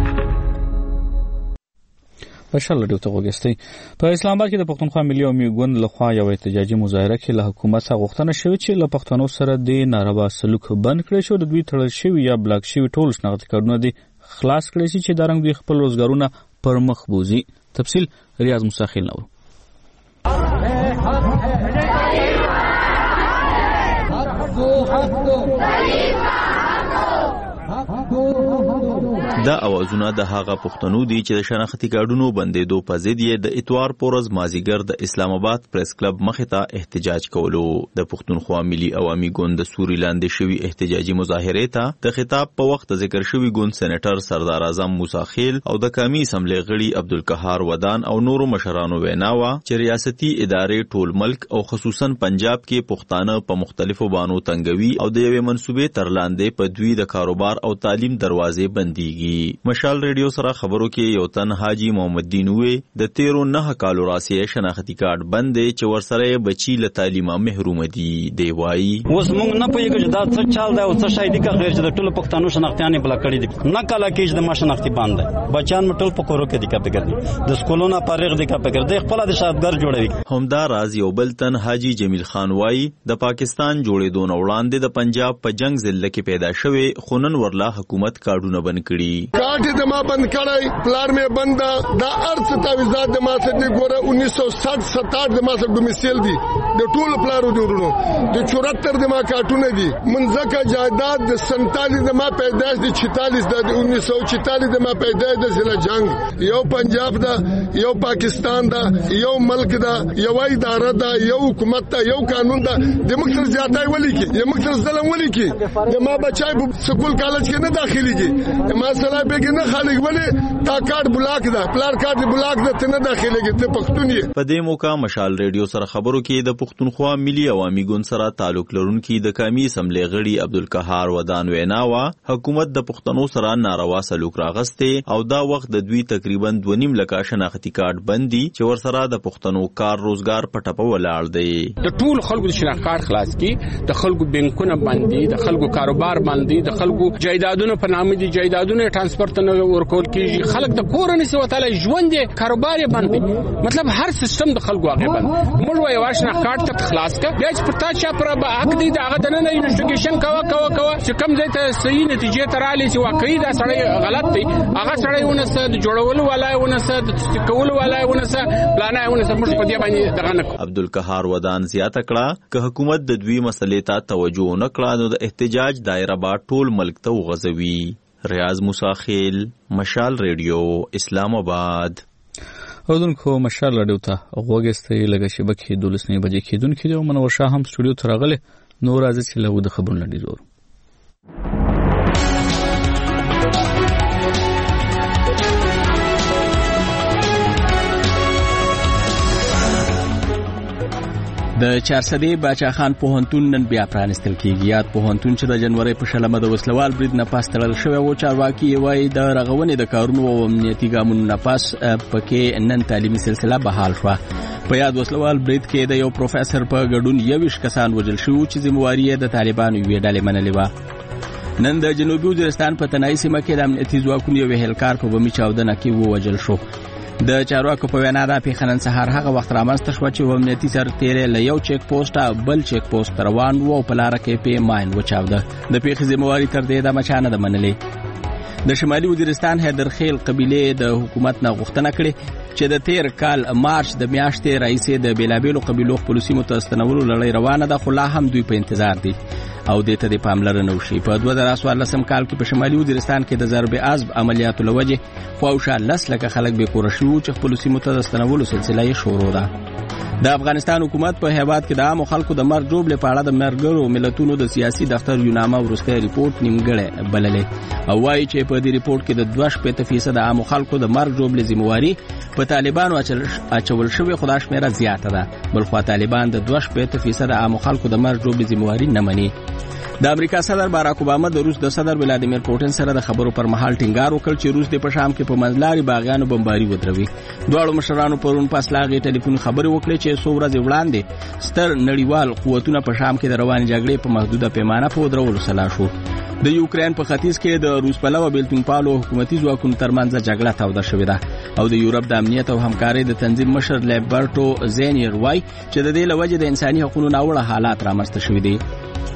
مشال ډیو ته وګستې. په اسلام آباد کې د پښتونخوا ملي عمومي ګوند لخوا یو احتجاجي مظاهره کې له حکومت څخه غوښتنه شوې چې له پښتنو سره د ناروا سلوک بند کړي شو د دوی تړل شوی یا بلاک شوی ټول شناخت کارونه دي خلاص کړي چې د رنګ دوی خپل روزګارونه پر مخ بوزي. تفصیل ریاض مساخیل نو. دا اوازونه د هغه پښتنو دي چې د شناختی کارډونو بندیدو په ضد یې د اتوار پورز مازیګر د اسلام آباد پریس کلب مخې ته احتجاج کولو. د پښتونخوا ملي عوامي ګوند د سوري لاندې شوی احتجاجي مظاهره ته د خطاب په وخت ذکر شوی ګوند سېنیټر سردار اعظم موسی خیل او د قومي اسمبلی غړي عبدالقهار ودان او نورو مشرانو ویناوه چې ریاستي ادارې ټول ملک او خصوصا پنجاب کې پښتانه په مختلفو بانو تنګوي او د یوې منسوبې تر لاندې په دوی د کاروبار او تعلیم دروازې بنديږي. مشال ریډیو سره خبرو کې یو تن حاجی محمد دین وې د 13 کالو راسي شناختی کارت بندې چې ورسره بچی له تعلیمه محروم دي. دی وایي اوس موږ نه پوهیږو چې دا څه چل دی او څه شای دي که غیر چې د ټولو پښتنو شناختیانې بلا کړي دي نه کله کې چې د ما شناختی باندې بچان مټول په کورو کې دي کا پکړي د سکولونو فارغ دي کا پکړي خپل د شادګر جوړوي. همدا راز یو بل تن حاجی جمیل خان وایي د پاکستان جوړېدو نه وړاندې د پنجاب په جنگ ضلع کې پیدا شوی خونن ورلا حکومت کارډونه بند کړي. کاټ د ما بند کړای پلار مې بند دا ارث تعویزات د ما څخه ګوره 1960 67 د ما څخه ډومیسیل دي د ټول پلارو جوړونو د 74 د ما کارټونه دي منځکه جائیداد د 47 د ما پیدائش د 46 د 1946 د ما پیدائش د ضلع جنگ یو پنجاب دا یو پاکستان دا یو ملک دا یو اداره دا یو حکومت دا یو قانون دا د مکتر زیاتای ولی کی د مکتر ظلم ولی کی د ما بچای په سکول کالج کې نه داخليږي ما سره به کې نه خالق ولی تا کارت بلاک دا پلار کارت بلاک دا ته نه داخليږي ته پښتون یې. په دې موقع مشال ریډیو سره خبرو کې د پښتونخوا ملي عوامي ګوند سره تعلق لرونکي د قومي اسمبلی غړي عبدالقهار ودان ویناوه حکومت د پښتنو سره ناروا سلوک راغسته او دا وخت د دوی تقریبا 2.5 لک شناختی کارت بندي چې ورسره د پښتنو کار روزګار پټپه ولاړ دی. د ټول خلکو د شناخت کارت خلاص کی د خلکو بانکونه باندې د خلکو کاروبار باندې د خلکو جایدادونو په نامه دي جایدادونو ترانسپورت نه ورکول کیږي خلک د کورنۍ سو تعالی ژوند کاروبار باندې مطلب هر سیستم د خلکو هغه باندې موږ وایو شناخت کارت ته خلاص کا بیا چې پتا چا پر حق دی دا غدنه نه انویسټیګیشن کوا چې کم ځای ته صحیح نتیجې ترالی چې واقعي دا سړی غلط دی هغه سړی ونسه د جوړولو ولای ونسه د کولو ولای ونسه پلان ونسه موږ په دې باندې دغه نه. عبدالقهار ودان زیاته کړه که حکومت د دوی مسلې ته توجه نه کړه نو د احتجاج دایره با ټول ملک ته وغځوي. ریاض مساخیل مشال ریډیو اسلام آباد. اودونکو مشال ریډیو ته غوږستې لګه شبکې 12 بجې کېدونکې دی او منور شاه هم سټوډیو ته راغله نو راځي چې له د خبرونو لړۍ زور د چارسدې باچا خان پوهنتون نن بیا پرانستل کیږي. یاد پوهنتون چې د جنوري په شلمه د وسلوال برید نه پاس تړل شوی و، چارواکي وایي د رغونې د کارونو او امنیتي ګامونو نه پاس پکې نن تعلیمي سلسله بحال شوه. په یاد وسلوال برید کې د یو پروفیسور په ګډون 21 کسان وژل شوي چې ذمہواري یې د طالبانو یوې ډلې منلې وه. نن د جنوبي وزیرستان په تنایي سیمه کې د امنیتي ځواکونو یو هلیکاپټر په بمي چاودنه کې ووژل شو. د چارواکو په وینا دا پیښه نن سهار هغه وخت رامنځته شوه چې امنیتي سرتیری له یو چیک پوسټه بل چیک پوسټ ته روان و او په لاره کې پې ماین وچاوده. د پیښې ذمہواري تر دې دمه چا نه ده منلې. د شمالي وزیرستان حیدرخیل قبیلې د حکومت نه غوښتنه کړې چې د تیر کال مارچ د میاشتې راهیسې د بیلابیلو قبیلو خپلو سیمو ته ستنولو لړۍ روانه ده، خو لا هم دوی په انتظار دي او دې ته د پاملرنه وشي. په 2014 کال کې په شمالي وزیرستان کې د ضرب عضب عملیاتو له وجې خواوشا 10 لکه خلک بې کوره شوي چې خپلو سیمو ته د ستنولو سلسله یې شروع ده. د افغانستان حکومت په هیواد کې د عامو خلکو د مرګ جوړې په اړه د ملګرو ملتونو د سیاسي دفتر یونامه وروستی ریپورت نیمګړی بللې او وایي چې په دې ریپورت کې د 2% د عامو خلکو د مرګ جوړې ذمہواري په طالبانو اچول شوې، خو دا شمیره زیاته ده. بلخوا طالبان د 2% د عامو خلکو د مرګ جوړې ذمہواري نه مني. د امریکا صدر باراک اوباما د روس د صدر ولادیمیر پوتین سره د خبرو پر مهال ټینګار وکړ چې روس د په شام کې په منځلاري باغیانو بمباري ودروي. دواړو مشرانو پرون په اصلاغې ټلیفون خبرې وکړې چې څو ورځې وړاندې ستر نړیوال قوتونه په شام کې د روانې جګړې په محدوده پیمانه په ودرولو سلا شو. د یوکرين په ختیځ کې د روس پلوه بیلتونپالو حکومتي ځواکونو ترمنځ جګړه توده شوې ده او د یورپ د امنیت او همکارۍ د تنظیم مشر لیبرټو زینیر وای چې د دې لوجه د انساني حقوقو ناوړه حالات رامنځته شوي دي.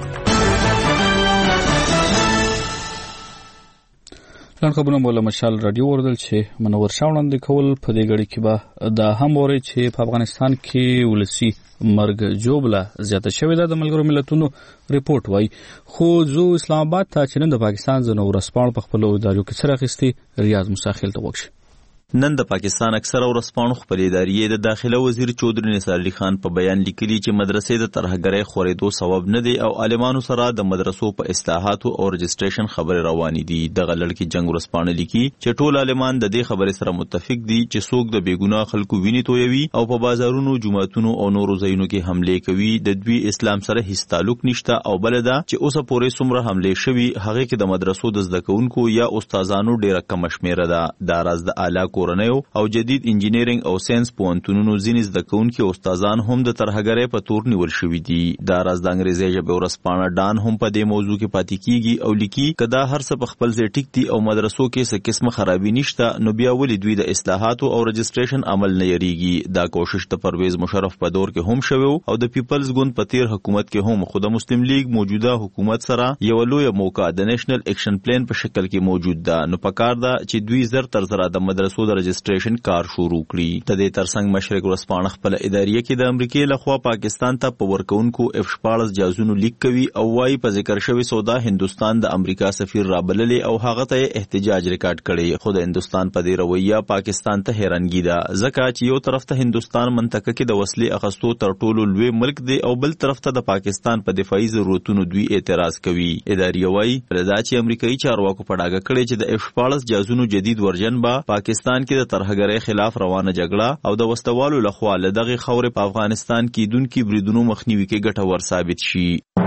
ځان خبرونه مولا مشال رادیو وردل چې منور شاوند کول په دې غړي کې به د هم اوري چې په افغانستان کې ولسی مرګ جوړه زیاته شوې ده. د ملګرو ملتونو ریپورت وای خو زو اسلام آباد ته چې نن د پاکستان زنو ورسپان په خپل ادارو کې سره اخیستي. ریاض مساخیل ته وښه. نن د پاکستان اکثره ورسپانو خپل ادارې د داخله وزیر چودري نثار علي خان په بیان لیکلي چې مدرسې د ترهګرۍ خورېدو سبب نه دی او عالمانو سره د مدرسو په اصلاحاتو او رجسټریشن خبرې روانې دي. دغه لړ جنگ ورسپانه لیکي چې ټول عالمان د دې خبرې سره متفق دي چې څوک د بیګناه خلکو ویني تویوي او په بازارونو، جمعتونو او نورو ځایونو کې حمله کوي د دوی اسلام سره هیڅ تعلق نشته او بل دا چې اوسه پورې څومره حمله شوي هغه کې د مدرسو د زده کوونکو یا استادانو ډیره کم شمیره ده. دا راز د اعلی کورنیو او جدید انجینیرینګ او ساينس پوهنتونونو ځینې زده کوونکي استادان هم د ترهګرۍ په تور نیول شوي دي. دا راز د انګریزي ژبې ورسپانه ډان هم په دې موضوع کې پاتې کیږي او لیکي کدا هر څه په خپل ځای ټیک دي او مدرسو کې څه قسمه خرابي نشته نو بیا ولې دوی د اصلاحاتو او رجسټریشن عمل نه یریږي. دا کوشش د پرویز مشرف په دور کې هم شوی او د پیپلز ګوند په تیر حکومت کې هم خو د مسلم لیگ موجوده حکومت سره یو لوی موقع د نېشنل اکشن پلان په شکل کې موجود ده. نو پکار ده چې دوی زر تر زر د مدرسو د رجسټریشن کار شروع کړي. د دې ترڅنګ مشرق ورسپانه خپل ادارې کې د امریکای لخوا پاکستان ته په ورکونکو F-14 جازونو لیک کوي او وايي په ذکر شوی سودا هندستان د امریکا سفیر رابللې او هغه ته احتجاج ریکارډ کړي. خو د هندستان په دې رویه پاکستان ته حیرانګي ده ځکه چې یو طرف ته هندستان منطقه کې د وسلې اخستو تر ټولو لوی ملک دی او بل طرف ته د پاکستان په دفاعي ضرورتونو دوی اعتراض کوي. ادارې وايي دا چې امریکایي چارواکو په ډاګه کړي چې د F-14 جازونو جدید ورژن به پاکستان کې د ترهګرۍ خلاف روانه جګړه او د وسوالو لخوا له دغه خورې په افغانستان کې دونکو بریدونو مخنیوي کې ګټور ثابت شي.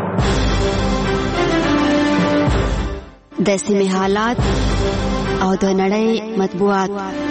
د سیمې حالات او د نړۍ مطبوعات.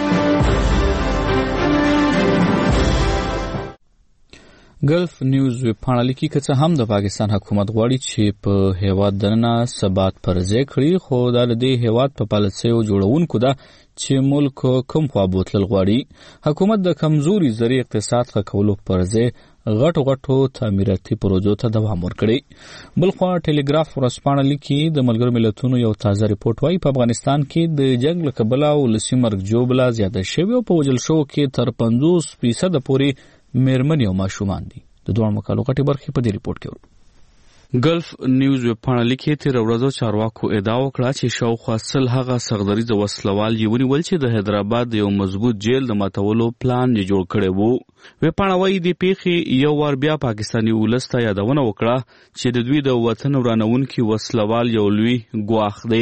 ګلف نیوز ویبپاڼه لیکي که څه هم د پاکستان حکومت غواړي چې په هیواد دننه ثبات پر ځای کړي خو دا د دې هیواد په پالیسیو جوړونکو ده چې ملک کوم خوا بوتلل غواړي. حکومت د کمزوري زری اقتصاد ښه کولو پر ځای غټو تعمیراتي پروژو ته دوام ورکړي. بلخوا ټیلیګراف ورسپاڼه لیکي د ملګرو ملتونو یو تازه ریپورت وايي په افغانستان کې د جنگ له کبله ولسي مرګ جوړه زیاته شوې او په وجل شو کې تر 50% پورې میرمنې او ماشومان دي. د دوه مقالو غټي برخې په دې ریپورت کې ورو. ګلف نیوز ویبپاڼه لیکي تیر ورځو چارواکو ادعا وکړه چې شاوخوا 100 هغه سغدریزه وسلوال یې ونیول چې د حیدرآباد یو مضبوط جیل د ماتولو پلان یې جوړ کړی وو. ویبپاڼه وايي د پیښې یو ور بیا پاکستاني ولسته یادونه وکړه چې د دوی د وطن ورانونکي وسلوال یو لوی ګواښ دی.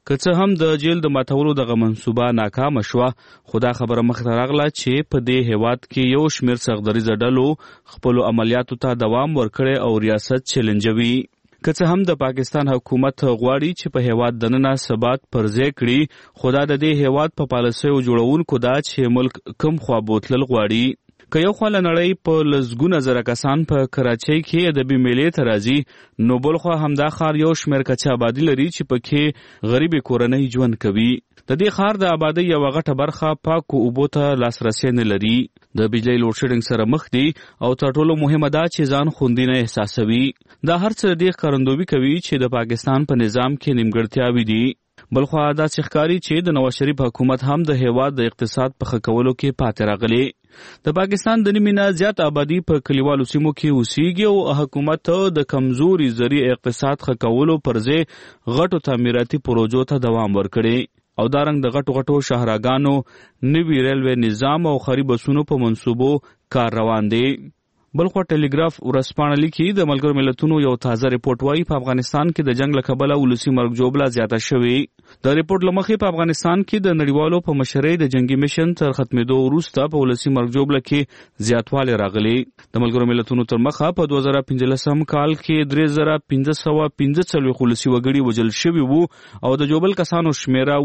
که څه هم د جیل د ماتولو دغه منصوبه ناکامه شوه، خو دا خبره مخته راغله چې په دې هیواد کې یو شمېر سختدریځه ډلو خپلو عملیاتو ته دوام ورکړی او ریاست چیلنجوي. که څه هم د پاکستان حکومت غواړي چې په هیواد دننه ثبات پر ځای کړي، خو دا د دې هیواد په پالیسیو جوړونکو دا چې ملک کم خوا بوتلل غواړي. که یو خوا له نړۍ په لسګونه زره کسان په کراچۍ کې ادبي میلې ته راځي، نو بل خوا همدا ښار یو شمېر کچه آبادي لري چې پکې غریبې کورنۍ ژوند کوي. د دې ښار د آبادۍ یوه غټه برخه پاکو اوبو ته لاسرسی نه لري، د بجلی لوډ شیډینګ سره مخ دي او تر ټولو مهمه دا چې ځان خوندي نه احساسوي. دا هر څه د دې ښکارندویي کوي چې د پاکستان په نظام کې نیمګړتیاوې دي. بلخوا داسې ښکاري چې د نواز شریف حکومت هم د هیواد د اقتصاد په ښه کولو کې پاتې راغلی. د پاکستان د نیمې نه زیات آبادي په کلیوالو سیمو کې اوسیږي او حکومت د کمزوري ذریع اقتصاد ښه کولو پر ځای غټو تعمیراتي پروژو ته دوام ورکړي او دارنګ د غټو شاهراګانو، نوي ریلوې نظام او خري بسونو په منصوبو کار روان دی. بلخوا ټلګراف ورځپاڼه لیکي د ملګرو ملتونو یو تازه ریپورټ وایي په افغانستان کې د جنگ له کبله ولسي مرګ ژوبله زیاته شوې. د ریپورټ له مخې په افغانستان کې د نړیوالو په مشرۍ د جنگي میشن تر ختمېدو وروسته په ولسي مرګ ژوبله کې زیاتوالی راغلی. د ملګرو ملتونو تر مخه په 2015 کال کې 3545 ولسي وګړي وژل شوي وو او د ژوبل کسانو شمیره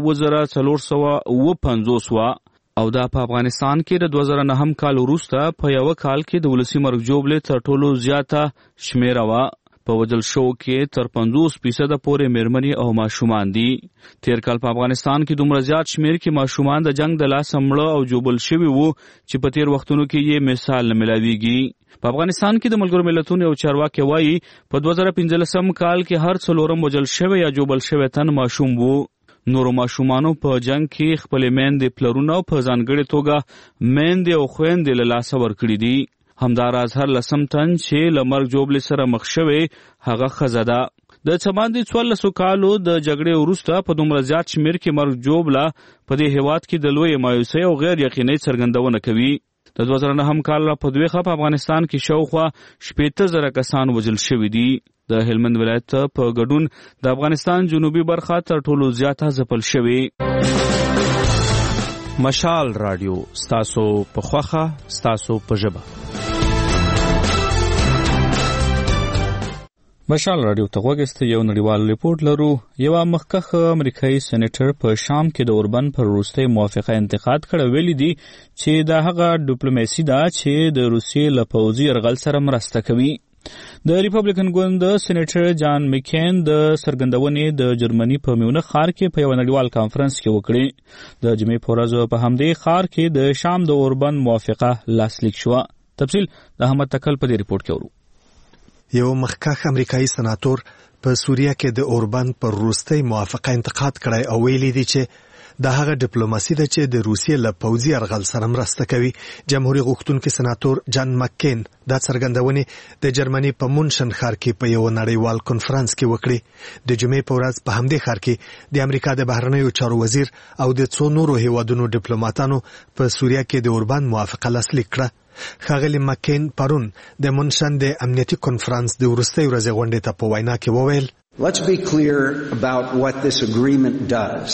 4450 وه. او دا په افغانستان کې د 2009 کال وروسته په یو کال کې د ولسي مرګ ژوبلې تر ټولو زیاته شمیره وه. په وژل شو کې تر 50% پورې میرمنې او ماشومان دي. تیر کال په افغانستان کې دومره زیات شمیر کې ماشومان د جنگ د لاسه مړه او ژوبل شوي وو چې په تیر وختونو کې یې مثال نه ملاویږي. په افغانستان کې د ملګرو ملتونو یو چارواکي وایي په 2015 کال کې هر څلورم وژل شوی یا ژوبل شوی تن ماشوم وو. نورو ماشومانو په جنگ کې خپلې میندې، پلرونه او په ځانګړې توګه میندې او خویندې له لاسه ورکړي دي. همداراز هر لسم تن چې له مرګ ژوبلې سره مخ شوی هغه ښځه ده. د څه باندې 14 کالو د جګړې وروسته په دومره زیات شمیر کې مرګ ژوبله په دې هیواد کې د لویې مایوسۍ او غیر یقیني څرګندونه کوي. د 2009 کال په دویخه په افغانستان کې شاوخوا 80,000 کسان وژل شوي دي. د هلمند ولایت په ګډون د افغانستان جنوبي برخه تر ټولو زیاته ځپل شوې. مشال رادیو ستاسو په خوخه، ستاسو په ژبه. مشال رادیو ته غوږ یو نړیوال ریپورت لرو. یو مخکښ امریکایي سېنیټر په شام کې د اوربن پر وروستۍ موافقه انتقاد کړی، ویلي دي چې دا هغه ډیپلوماسي ده چې د روسیې له پوځي یرغل سره مرسته کوي. د ریپبلیکن ګوند د سېنیټر جان مکین د څرګندونې د جرمني په میونخ ښار کې په یو نړیوال کانفرنس کې وکړې. د جمعې په ورځ په همدې ښار کې د شام د اوربن موافقه لاسلیک شوه. تفصیل د احمد تکل په دې ریپورت کې ورو. یو مخکښ امریکایي سناتور په سوریه کې د اوربن پر وروستۍ موافقه انتقاد کړی او ویلي دی چې دا هغه ډیپلوماسي ده چې د روسیې له پوځي یرغل سره مرسته کوي. جمهوریت غوښتونکي سناتور جان مکین دا څرګندونې د جرمني په مونشن ښار کې په یو نړیوال کنفرانس کې وکړې. د جمعې په ورځ په همدې ښار کې د امریکا د بهرنیو چارو وزیر او د څو نورو هیوادونو ډیپلوماټانو په سوریه کې د اوربن موافقه لاسلیک کړه. ښاغلی مکین پرون د مونشن د امنیتي کنفرانس د وروستۍ ورځې غونډې ته په وینا کې وویل Let's be clear about what this agreement does.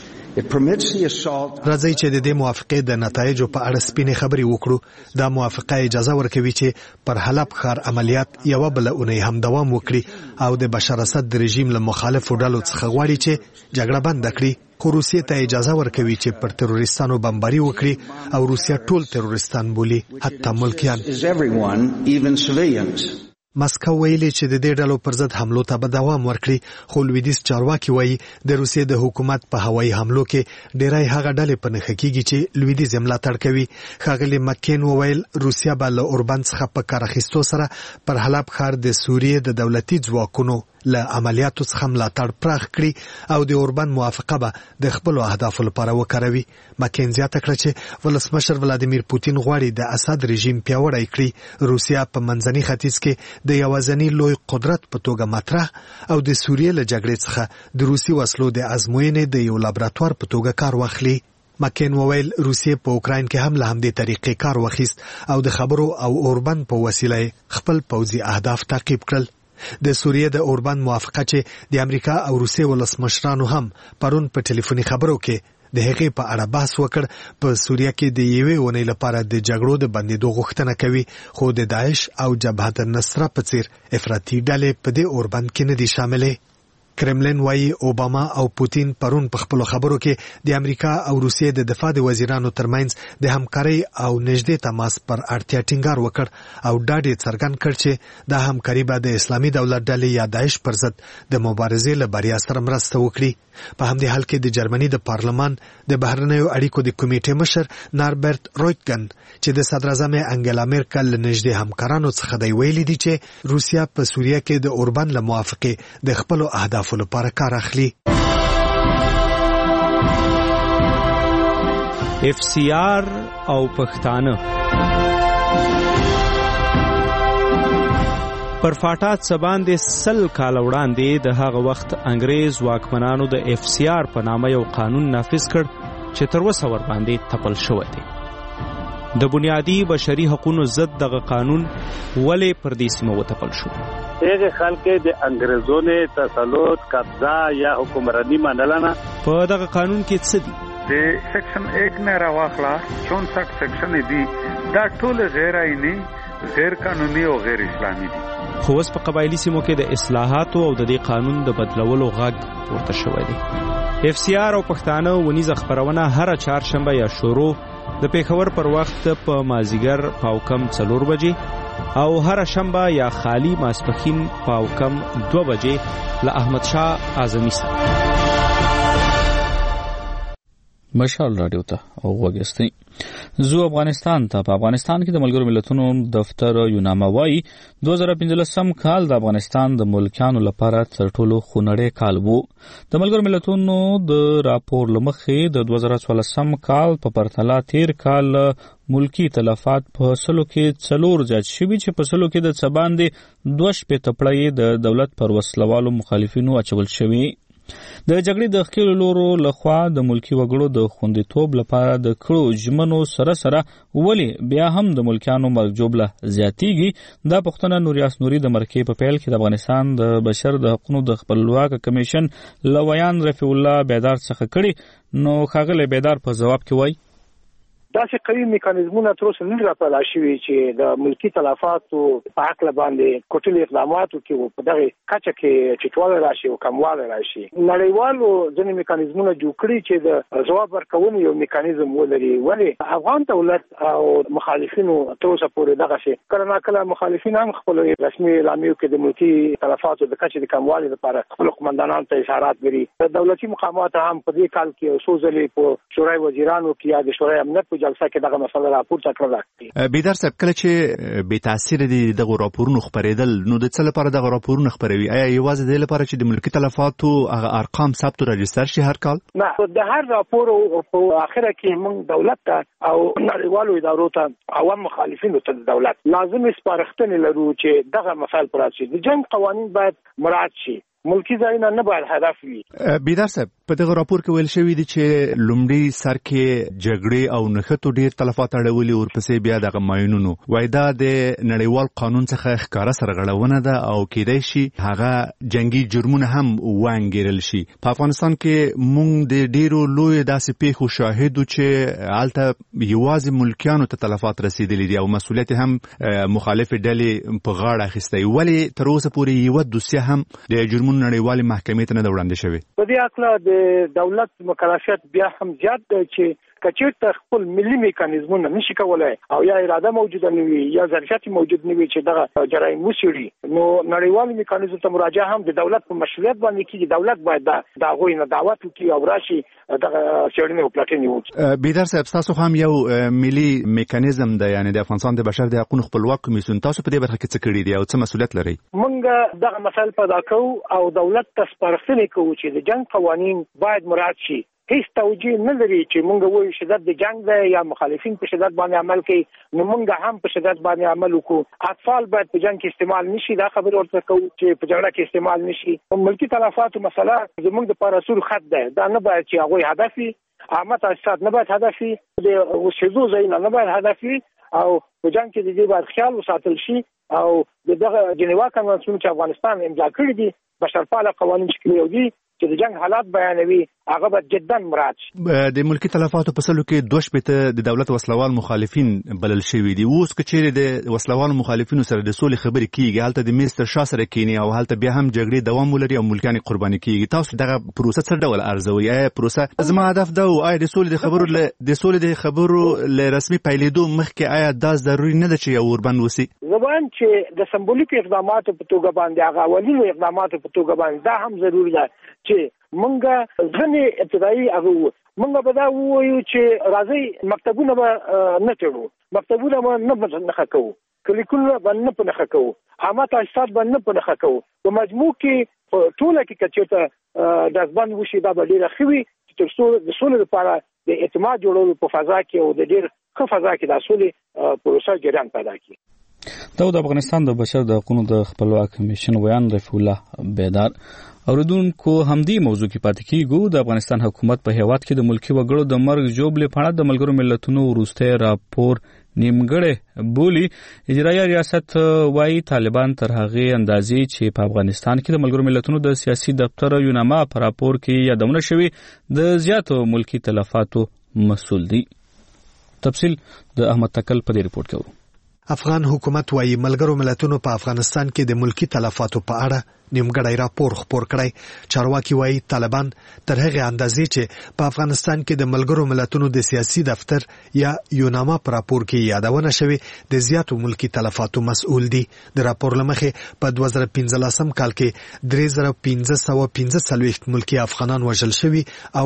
راځي چې د دې موافقې د نتایجو په اړه سپینې خبرې وکړو. دا موافقه اجازه ورکوي چې پر حلب ښار عملیات یوه بله اونۍ هم دوام وکړي او د بشار اسد د رژیم له مخالفو ډلو څخه غواړي چې جګړه بنده کړي. خو روسیې ته اجازه ورکوي چې پر تروریستانو بمباري وکړي او روسیه ټول تروریستان بولي، حتی ملکیان. مسکو ویلي چې د دې ډلو پر ضد حملو ته به دوام ورکړي، خو لویدیځ چارواکي وایي د روسیې د حکومت په هوایي حملو کې ډیری هغه ډلې په نښه کېږي چې لویدیځ یې ملاتړ کوي. ښاغلي مکین وویل روسیه به له اوربن څخه په کار اخیستو سره پر حلب ښار د سوریې د دولتي ځواکونو له عملیاتو څخه ملاتړ پراخ کړي او د اوربن موافقه به د خپلو اهدافو لپاره وکاروي. مکین زیاته کړه چې ولسمشر ولادیمیر پوتین غواړي د اسد رژیم پیاوړی کړي. روسیه په منځني ختیځ کې د یوازیني لوی قدرت په توګه مطرح او د سوریې له جګړې څخه د روسي وسلو د ازموینې د یو لابراتوار په توګه کار واخلي. مکین وویل روسیې په اوکراین کې هم له همدې طریقې کار واخیست او د خبرو او اوربن په وسیله خپل پوځي اهداف تعقیب کړل. د سوریه د اوربان موافقه چې د امریکا او روسیې ولسمشرانو هم پرون په ټلیفوني خبرو کې د هغې په اړه بحث وکړ په سوریه کې د یوې اونۍ لپاره د جګړو د بندېدو غوښتنه کوي خو د داعش او جبهه النصره په څیر افراطي ډلې په دې اوربان کې نه دي شاملې. کرملین وایي اوباما او پوتین پرون په خپل خبرو کې د امریکا او روسیې د دفاع د وزیرانو ترمنځ د همکارۍ او نږدې تماس پر اړتیا ټینګار وکړ او ډاډ یې څرګند کړ چې دا همکاري به د اسلامي دولت ډلې یا داعش پر ضد د مبارزې له بریا سره مرسته وکړي. په همدې حال کې د جرمني د پارلمان د بهرنیو اړیکو د کمیټې مشر ناربرت رویتګن چې د صدر اعظم انګلا میرکل نږدې همکارانو څخه دی ویلي دي چې روسیا په سوریه کې د اوربان له موافقې د خپل اهدافو لپاره کار اخلي. FCR او پښتانه پر فاټات سباندې 100 کال وړاندې د هغه وخت انګريز واکمنانو د FCR په نامه یو قانون نافذ کړ چې تر اوسه ور باندې تپل شوی دی. د بنیادی بشري حقوقو ضد دغه قانون ولې پر دې سیمه وتپل شو؟ هغه خلک د انګريزونو تسلط قبضه یا حکمرانی منلنه. په دغه قانون کې څه دي؟ د سیکشن 1 نه راوخلا 64 سیکشن دي دا ټول غیر آئینی غیر قانوني او غیر اسلامي دي. خو اوس په قبایلی سیمو کې د اصلاحاتو او د دې قانون د بدلولو غږ پورته شوی دی. FCR او پښتانه ونیزه خبرونه هر چهارشنبه یا شروع د پیښور پر وخت په مازیګر پاوکم 4 بجې او هر شنبه یا خالی ماسپخین پاوکم 2 بجې له احمد شاه اعظمي سره. مشال رادیو ته او وګستئ زو افغانستان ته. په افغانستان کې د ملګرو ملتونو دفتر یوناما وايي 2015 کال د افغانستان د ملکانو لپاره تر ټولو خونړی کال وو. د ملګرو ملتونو د راپور لمخې د 2014 کال په پرتله تیر کال ملکی تلفات په سلو کې 4 زیات شوي چې په سلو کې د څباندې 2 پړۍ د دولت پر وسلوالو مخالفینو اچول شوي. د جګړې د ښکېلو لورو لخوا د ملکی وګړو د خوندیتوب لپاره د کړو ژمنو سره سره ولې بیا هم د ملکیانو مرګ جوړه زیاتیږي؟ دا پوښتنه نوریاس نوري د مرکې په پیل کې د افغانستان د بشر د حقوقو د خپلواک کمیشن لویان رفیع الله بیدار څخه کړي. نو ښاغلی بیدار په جواب کې وایي داسې قوي میکانیزمونه تر اوسه نه راپیدا شوي چې د ملکی تلفاتو په حق باندې کوټلي اقداماتو کې په دغه کچه کې چټواله راشي او کمواله راشي. نړیوالو ځینې میکانیزمونه جوړ کړي چې د ځواب ورکونې یو میکانیزم ولري. ولې افغان دولت او مخالفینو تر اوسه پورې دغه شي کله نه کله مخالفین هم خپل رسمي اعلامیو کې د ملکی تلفاتو د کچې د کموالي لپاره خپل قومندانانو ته اشارات لري. دولتي مقامات هم په دې کال کې څو ځلې په شورای وزیرانو کې یا د شورای امنیت جلسه کې دغه مسله راپورته کړه. بیدار صاحب کله چې به تاثیر دي دغه راپورونو خبرېدل نو د څه لپاره دغه راپورونه خبروي؟ آیا یوازې د لپاره چې د ملکی تلفاتو هغه ارقام ثبت او رجستر شي هر کال؟ نه، د هر راپور په اخره کې موږ دولت ته او نړیوالو ادارو ته عوام مخالفینو ته دولت لازم سپارښتنې لرو چې دغه مسایل پر راشي. د جنگ قوانین باید مراعات شي. ملکی ځایونه نه باید هدف وي. بیدار صاحب په دغه راپور کې ویل شوی دی چې لومړی سر کې جګړې او نښتو ډیر تلفات اړولي ورپسې بیا دغه ماینونو وای دا د نړیوال قانون څخه ښکارا سرغړونه ده او کېدای شي هغه جنگي جرمونه هم وانګیرل شي. په افغانستان کې مونږ د ډیرو لوی داسې پیښو شاهدو چې الته یوازې ملکیانو ته تلفات رسیدلي دي او مسؤلیت هم مخالف ډلې په غاړه اخیستی. ولې تر اوسه پورې یو دوسیه هم د جرم نړیوالې محکمې ته نه ده وړاندې شوې؟ په دې اړه د دولت مکلفیت بیا هم زیات دی چې کچېرته خپل ملي میکانیزمونه نشي کولای او یا اراده موجوده نه وي یا ظرفیت موجود نه وي چې دغه جرایم وڅېړي نو نړیوال میکانیزم ته مراجعه هم د دولت په مشروعیت باندې کېږي. دولت باید د هغوی نه دعوت وکړي او راشي دغه څېړنې او پلټنې وکړي. بیدار صاحب تاسو هم یو ملي میکانیزم دی یعنی د افغانستان د بشر د حقوقو خپلواک کمیسیون تاسو په دې برخه کې څه کړي دي او څه مسؤلیت لري؟ موږ دغه مسایل پیدا کوو او دولت ته سپارښتنې کوو چې د جنگ قوانین باید مراعات شي. هیڅ توجیه نه لري چې مونږ وایو شدت د جنگ دی یا مخالفین په شدت باندې عمل کوي نو مونږ هم په شدت باندې عمل وکړو. اطفال باید په جنگ کې استعمال نشي دا خبر ورته کوو چې په جګړه کې استعمال نشي. ملکی تلفاتو مسله زموږ د پاراسور خط دی دا نه باید چې هغه هدف وي. عامه تاسیسات نه باید هدف وي. د وسیزو ځایونه نه باید هدف وي او په جنگ کې د دې باید خیال وساتل شي او دغه جنیوا کنوانسیون چې افغانستان امضا کړی دي بشرپاله قوانین چې دي چې د جنگ حالات بیانوي هغه به جدا مراعات شي. د ملکی تلفاتو په سلو کې 2 شپته د دولت وسلوال مخالفین بلل شوی دي. اوس که چیرې د وسلوال مخالفینو سره د سولې خبرې کیږي هلته د میستر شاه سره کینی او هلته بیا هم جګړې دوام ولري او ملکیان قرباني کیږي. تاسو دغه پروسه څه ډول ارزوي؟ پروسه زما هدف دا او د سولې د خبرو له رسمي پیلېدو مخکې آیا دا ضروري نه ده چې یو وربند وسی؟ زبان چې د سمبولیک اقداماتو په توګه باندې هغه اولینو اقداماتو په توګه باندې دا هم ضروري ده چې مونږه ځنې ابتدایي هغه مونږ به دا ووایو چې راځي مکتبونه به نه تړو، مکتبونه به نه نښه کوو، کلیکونه به نه په نښه کوو، عامه تاسیسات به نه په نښه کوو. په مجموع کې په ټوله کې که چېرته داسبند وشي دا به ډېره ښه وي چې تر څو د سولې لپاره د اعتماد جوړولو په فضا کې او د ډېر ښه فضا کې د سولې پروسه جریان پیدا کړي. دا د افغانستان د بشر د حقوقو د خپلواک کمیشن ویان رفیع الله بیدار اوریدونکو همدی موضوع کې پاتې کیږو. د افغانستان حکومت په هیواد کې د ملکی وګړو د مرګ جوړې په اړه د ملګرو ملتونو وروسته راپور نیمګړی بولی. اجرایي ریاست وايي طالبان تر هغه اندازې چې په افغانستان کې د ملګرو ملتونو د سیاسي دفتر یوناما په راپور کې یادونه شوی د زیاتو ملکی تلفاتو مسؤل دي. تفصیل د احمد تکل په دې ریپورت کې. افغان حکومت وايي ملګرو ملتونو په افغانستان کې د ملکی تلفاتو په اړه نیمګړی راپور خپور کړی. چارواکي وايي طالبان تر هغه اندازې چې په افغانستان کې د ملګرو ملتونو د سیاسي دفتر یا یوناما په راپور کې یادونه شوی د زیاتو ملکی تلفاتو مسؤل دي. د راپور لمخې په 2015 کال کې 3515 ملکی افغانان وژل شوي او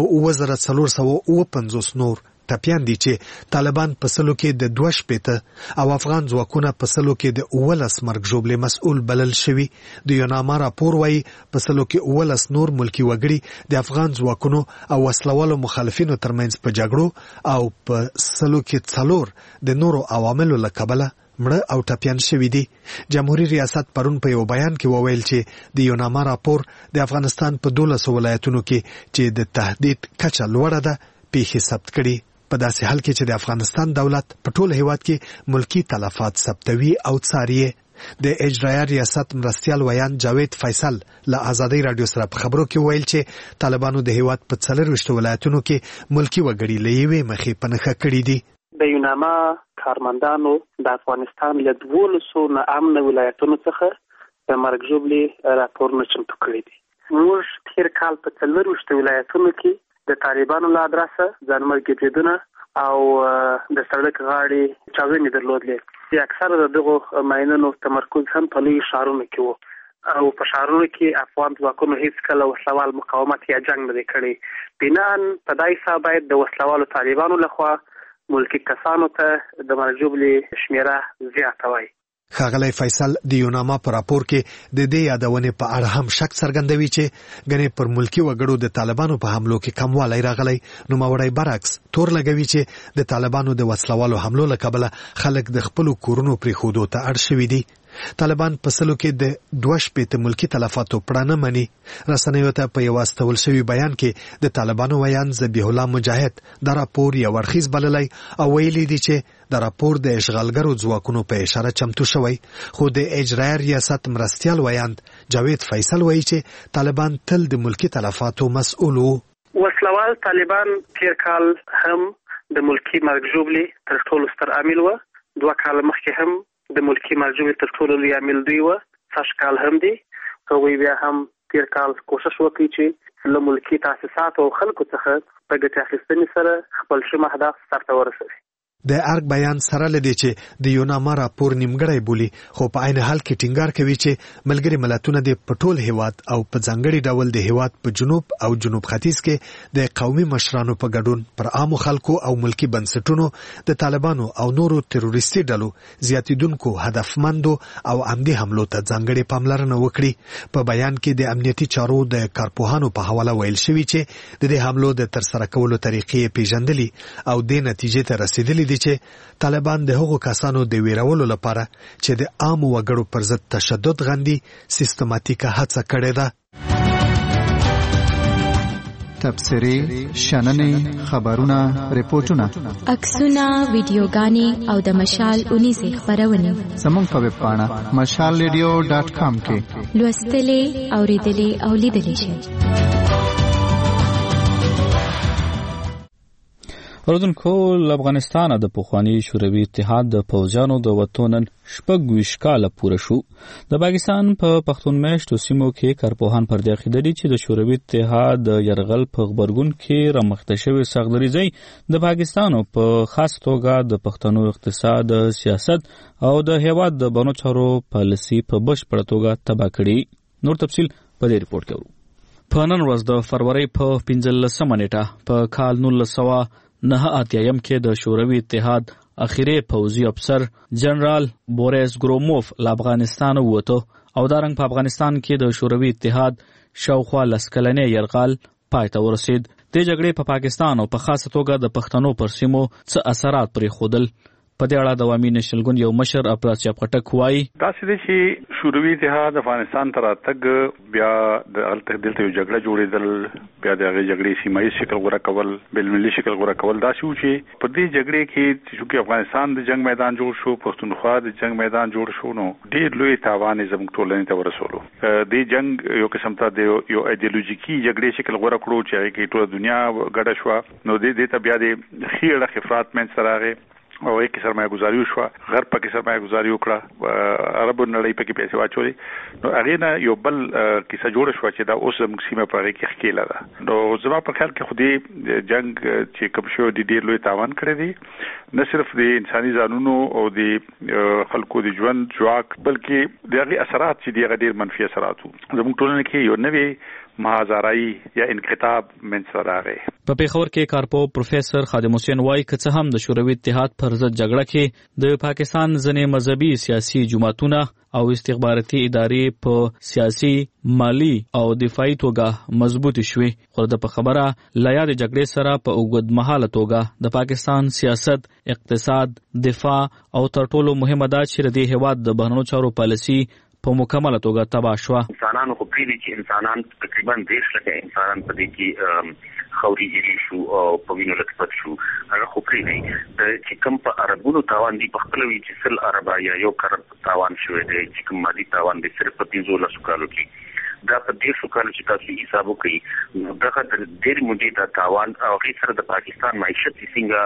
2450 نور ټپیان دي چې طالبان په سلو کې د 2 شپته او افغان ځواکونه په سلو کې د 19 مرګ ژوبلې مسؤل بلل شوي. د یوناما راپور وايي په سلو کې 19 نور ملکی وګړي د افغان ځواکونو او وسلوالو مخالفینو ترمنځ په جګړو او په سلو کې 4 د نورو عواملو له کبله مړه او ټپیان شوي دي. جمهوریت ریاست پرون په یو بیان کې وویل چې د یوناما راپور د افغانستان په 12 ولایتونو کې چې د تهدید کچه لوړه ده پیښې ثبت کړي. په داسې حال کې چې د افغانستان دولت په ټول هیواد کې ملکی تلفات ثبتوي او څاري. د اجرایي ریاست مرستیال ویان جاوید فیصل له آزادۍ رادیو سره په خبرو کې ویل چې طالبانو د هیواد په 4 ولایتونو کې ملکی وګړي له یوې مخې په نښه کړي دي. د یوناما کارمندانو د افغانستان له 12 ناامنه ولایتونو څخه د مرګ ژوبلې راپورونه چمتو کړي دي. موږ تیر کال په 4 ولایتونو کې د طالبانو له ادرسه ځانمرګي بریدونه او د سړک غاړې چاودنې درلودلې. اکثره د دغو ماینونو تمرکز هم په لوی ښارونو کې و او په ښارونو کې افغان ځواکونو هیڅ کله وسلوال مقاومت یا جنګ نه دی کړی. بناً په دا حساب باید د وسلوالو طالبانو لخوا ملکی کسانو ته د مرګ ژوبلې شمیره زیاته وای. ښاغلی فیصل د یوناما په راپور کې د دې یادونې په اړه هم شک څرګندوي چې ګنې پر ملکی وګړو د طالبانو په حملو کې کموالی راغلی. نوموړی برعکس تور لګوي چې د طالبانو د وسلوالو حملو له کبله خلک د خپلو کورونو پرېښودو ته اړ شوي دي. طالبان په سلو کې د 2 شپته ملکی تلفاتو پړانه مني. رسنیو ته په یو استول شوی بیان کې د طالبانو ویان ذبیح الله مجاهد د راپور یو ورخیز بللی او ویلي دي چې د راپور د اشغالګرو ځواکونو په اشاره چمتو شوی. خو د اجرایي ریاست مرستیال ویان جاوید فیصل وایي چې طالبان تل د ملکی تلفاتو مسؤل وو. وسلوال طالبان تیر کال هم د ملکی مرګ ژوبلې تر ټولو ستر عامل و. 2 کال مخکې هم د ملکی مرګ ژوبلې تر ټولو لوی عامل دی و. څشکال هم دی. هغوی بیا هم تیر کال کوشش وکړي چې له ملکی تاسیساتو او خلکو څخه په ګټې اخیستنې سره خپل شوم اهداف سرته ورسوي. د ارګ بیان سره لدی چې د یوناما راپور نیمګړی بولی، خو په عین حال کې ټینګار کوي چې ملګری ملتونه د پټول هیواد او په ځانګړي ډول د هیواد په جنوب او جنوب ختیځ کې د قومي مشرانو په ګډون پر عامو خلکو او ملکی بنسټونو د طالبانو او نورو تروریستي ډلو زیاتیدونکو هدفمندو او عمدي حملو ته ځانګړي پاملرنه وکړي. په بیان کې د امنیتي چارو د کارپوهانو په حواله ویل شوی چې د دې حملو د ترسره کولو طریقې پیژندلې او د نتیجې ته رسیدلې چې طالبان د هغو کسانو د ویرولو لپاره چې د عامو وګړو پر ضد تشدد غندي سیستماتیکه هڅه کړې ده. تبصرې شننې خبرونه ریپورتونه عکسونه ویډیوګانې او د مشال 19 خبرونه زموږ په ویب پاڼه mashalradio.com کې لوستلې اوریدلې او لیدلې شئ. اوردونکو افغانستان د پخوانی شوروي اتحاد د پوځیانو د وټونن شپږ کاله پوره شو. د پاکستان په پښتون میشتو سیمو کې کارپوهان پر دې عقیده دي چې د شوروي اتحاد د يرغل په خبرګون کې رامخته شوی سختدریزي د پاکستان په خاص توګه د پښتنو اقتصاد، سیاست او د هیواد د بنو چارو پالیسي په بشپړ توګه تباه کړي. نور تفصیل په دې ریپورت کې ورو. په نن ورځ د فروری په 15 نیټه په کال 1989 کې د شوروي اتحاد اخیری پوځي افسر جنرال بوریس ګروموف له افغانستان ووته او دارنګ په افغانستان کې د شوروي اتحاد شاوخوا لسکلنې يرغل پای ته ورسید. د جګړې په پاکستان او په خاصه توګه د پښتنو پر سیمو څه اثرات پرې خودل. په دې اړه د عوامي نېشنل ګوند یو مشر افراسیاب خټک وایي تاسو دې چې شوروي اتحاد افغانستان ته راتګ بیا د دلته یو جګړه جوړېدل، بیا د هغې جګړې سیمایي شکل غوره کول، بین‌المللي شکل غوره کول، دا شو چې په دې جګړې کې چې افغانستان د جنگ میدان جوړ شو، پښتونخوا د جنگ میدان جوړ شو، نو ډېر لوی تاوان زموږ ټولنې ته ورسولو. دې جنگ یو قسم ته د یو ایډیولوژیکي جګړې شکل غوره کړو چې هغې کې ټوله دنیا ګډه شوه. نو دې ته بیا د ښې اړخې افراط منځته راغی او کې سرمایه گذاري وشوه، غرب پکې سرمایه گذاري وکړه، عربو نړۍ پکې پیسې واچولې. نو هغې نه یو بل کیسه جوړه شوه چې دا اوس زموږ سیمه په هغې کې ښکېله ده. نو زما په خیال کې خو دې جنګ چې کوم شوی دی ډېر لوی تاوان کړی دی، نه صرف د انساني ځانونو او د خلکو د ژوند ځواک، بلکې د هغې اثرات چې دي هغه ډېر منفي اثرات وو. زموږ ټولنه کې یو نوی مهازارایی یا انقطاب منځته راغی. په پیښور کې کارپو پروفیسور خادم حسین وایي که څه هم د شوروي اتحاد پر ضد جګړه کې د پاکستان ځینې مذهبي سیاسي جماعتونه او استخباراتي ادارې په سیاسي، مالی او دفاعي توګه مضبوطې شوې، خو د په خبره لا یاد جګړې سره په اوږدمهاله توګه د پاکستان سیاست، اقتصاد، دفاع او تر ټولو مهمه دا چې د دې هیواد د بهرنیو چارو پالیسي په مکمله توګه تباه شوه. انسانانو خو پریږدي چې انسانان تقریبا 10 لکه انسانان په دې کې خوري جری شو او په وینو لکپت شو. هغه خو پریږدي چې کوم په عربونو تاوان دی په خپل وی چې سل عربا یا یو کرب تاوان شوی دی، چې کوم مادي تاوان دی صرف په 15 کالو کې. دا په 10 کالو چې تاسو حساب وکړئ دغه د ډېر مودې د تاوان او غیر سره د پاکستان معیشت څنګه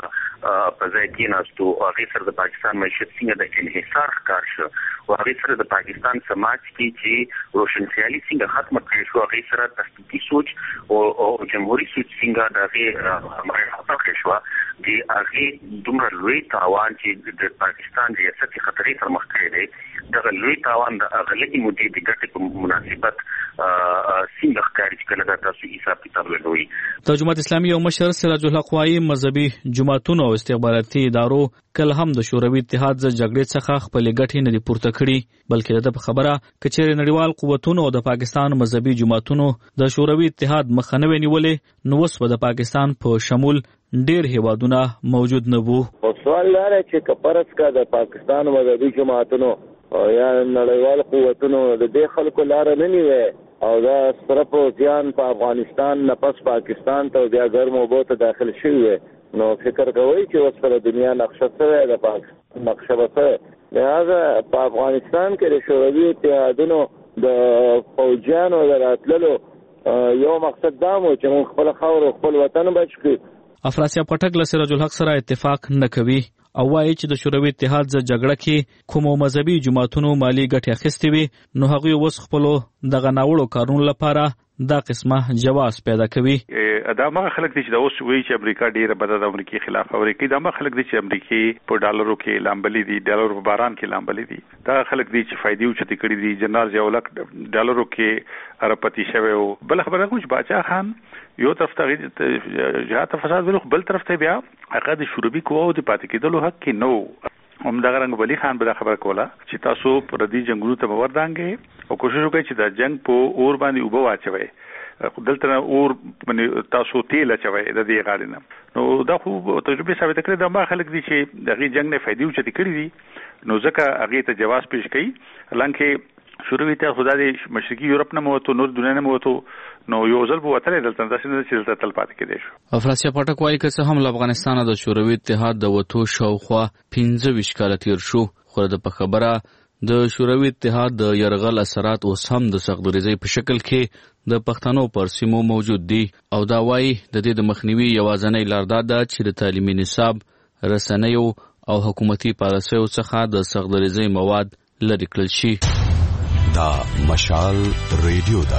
په ځای کې ناستو، او غیر سره د پاکستان معیشت څنګه د انحصار ښکار شو، او غیر سره د پاکستان سماج کې چې روشنخیالي څنګه ختمه کړې شو، غیر سره تفکیکی سوچ او جمهوریت سوچ څنګه دغه مرحله شو. د هغه دومره لوی تاوان چې د پاکستان ریاستي خطرې سره مخ کړی دی، دغه لوی تاوان د اغلبي مودې د ګټې په مناسبت څنګه ښکاري چې کله دا تاسو حساب کتاب لګوي. د جماعت اسلامي یو مشر سراج الحق وایي مذهبي جماعتونو او استخباراتي ادارو کله هم د شوروي اتحاد ز جګړې څخه خپل ګټې نه دي پورته کړي، بلکې د په خبره کچېر نړیوال قوتونو او د پاکستان مذهبي جماعتونو د شوروي اتحاد مخه نه ونیولې، نو اوس د پاکستان په شمول ډېر هیوادونه موجود نه وو. سوال دا دی چې کپرس کا د پاکستان مذهبي جماعتونو یا نړیوال قوتونو د دې خلکو لار نه نیوي او دا صرف ځان په افغانستان نه پس پاکستان ته بیا ګرم اوبو ته داخل شوی، نو فکر کوي چې اوس پر دنیا نقشه سره د پاکستان نقشه وسه. لہذا په افغانستان کې د شوروي اتحادونو د فوجانو راتللو یو مقصد دا و چې موږ خپل خاور او خپل وطن بچ کړو. افراسیاب خټک له سراج الحق سره اتفاق نه کوي او وایي چې د شوروي اتحاد ز جګړه کې کومو مذهبي جماعتونو مالی ګټې اخیستې وي، نو هغوی اوس خپلو دغه ناوړو کارونو لپاره دا قسمه جواز پیدا کوي. دا ما خلک دي چې دا اوس وایي چې امریکا ډیره بده د امریکای خلاف اوري، دا ما خلک دي چې امریکای په ډالرو کې لامبلي دي، ډالر په باران کې لامبلي دي. دا خلک دي چې فائدې اوچتې کړي دي، جنرال ضیاءالحق ډالرو کې ارپتی شوی او بل خبره کوم چې باچا خان یو طرف ته جهاد فساد ول، بل طرف ته بیا هغه د شوروي قواو د پاتې کېدلو حق کې نو هم دغه رنګ ولی خان به خبر کوله چې تاسو پر دې جنگونو ته وردانګي او کوشش وکړئ چې دا جنگ په اور باندې وبو واچوي، دلته اور باندې تاسو تیل اچوي د دې غاړې. نو دا خو تجربه ثابت کړې دا ما خلک دي چې دغه جنگ نه فائدې اوچتې کړې دي، نو ځکه هغه ته جواز پیش کړي. لکه شوروي اتحاد خدای مشرقي یورپ نه موته نور دنیا نه موته نو یو ځل په وطن دلته چې دلته تل پاتې کېدی شو. افراسیا پټک وایي که څه هم له افغانستان د شوروي اتحاد د وتو شاوخوا 15 کاله تیر شو، خو د په خبره د شوروي اتحاد د يرغل اثرات اوس هم د سختدریزۍ په شکل کې د پښتنو پر سیمو موجود دي او دا وایي د دې د مخنیوي یوازینۍ لار دا ده چې د تعلیمي نصاب، رسنیو او حکومتي پالیسیو څخه د سختدریزۍ مواد لرې کړل شي. دا مشال ریډیو ده.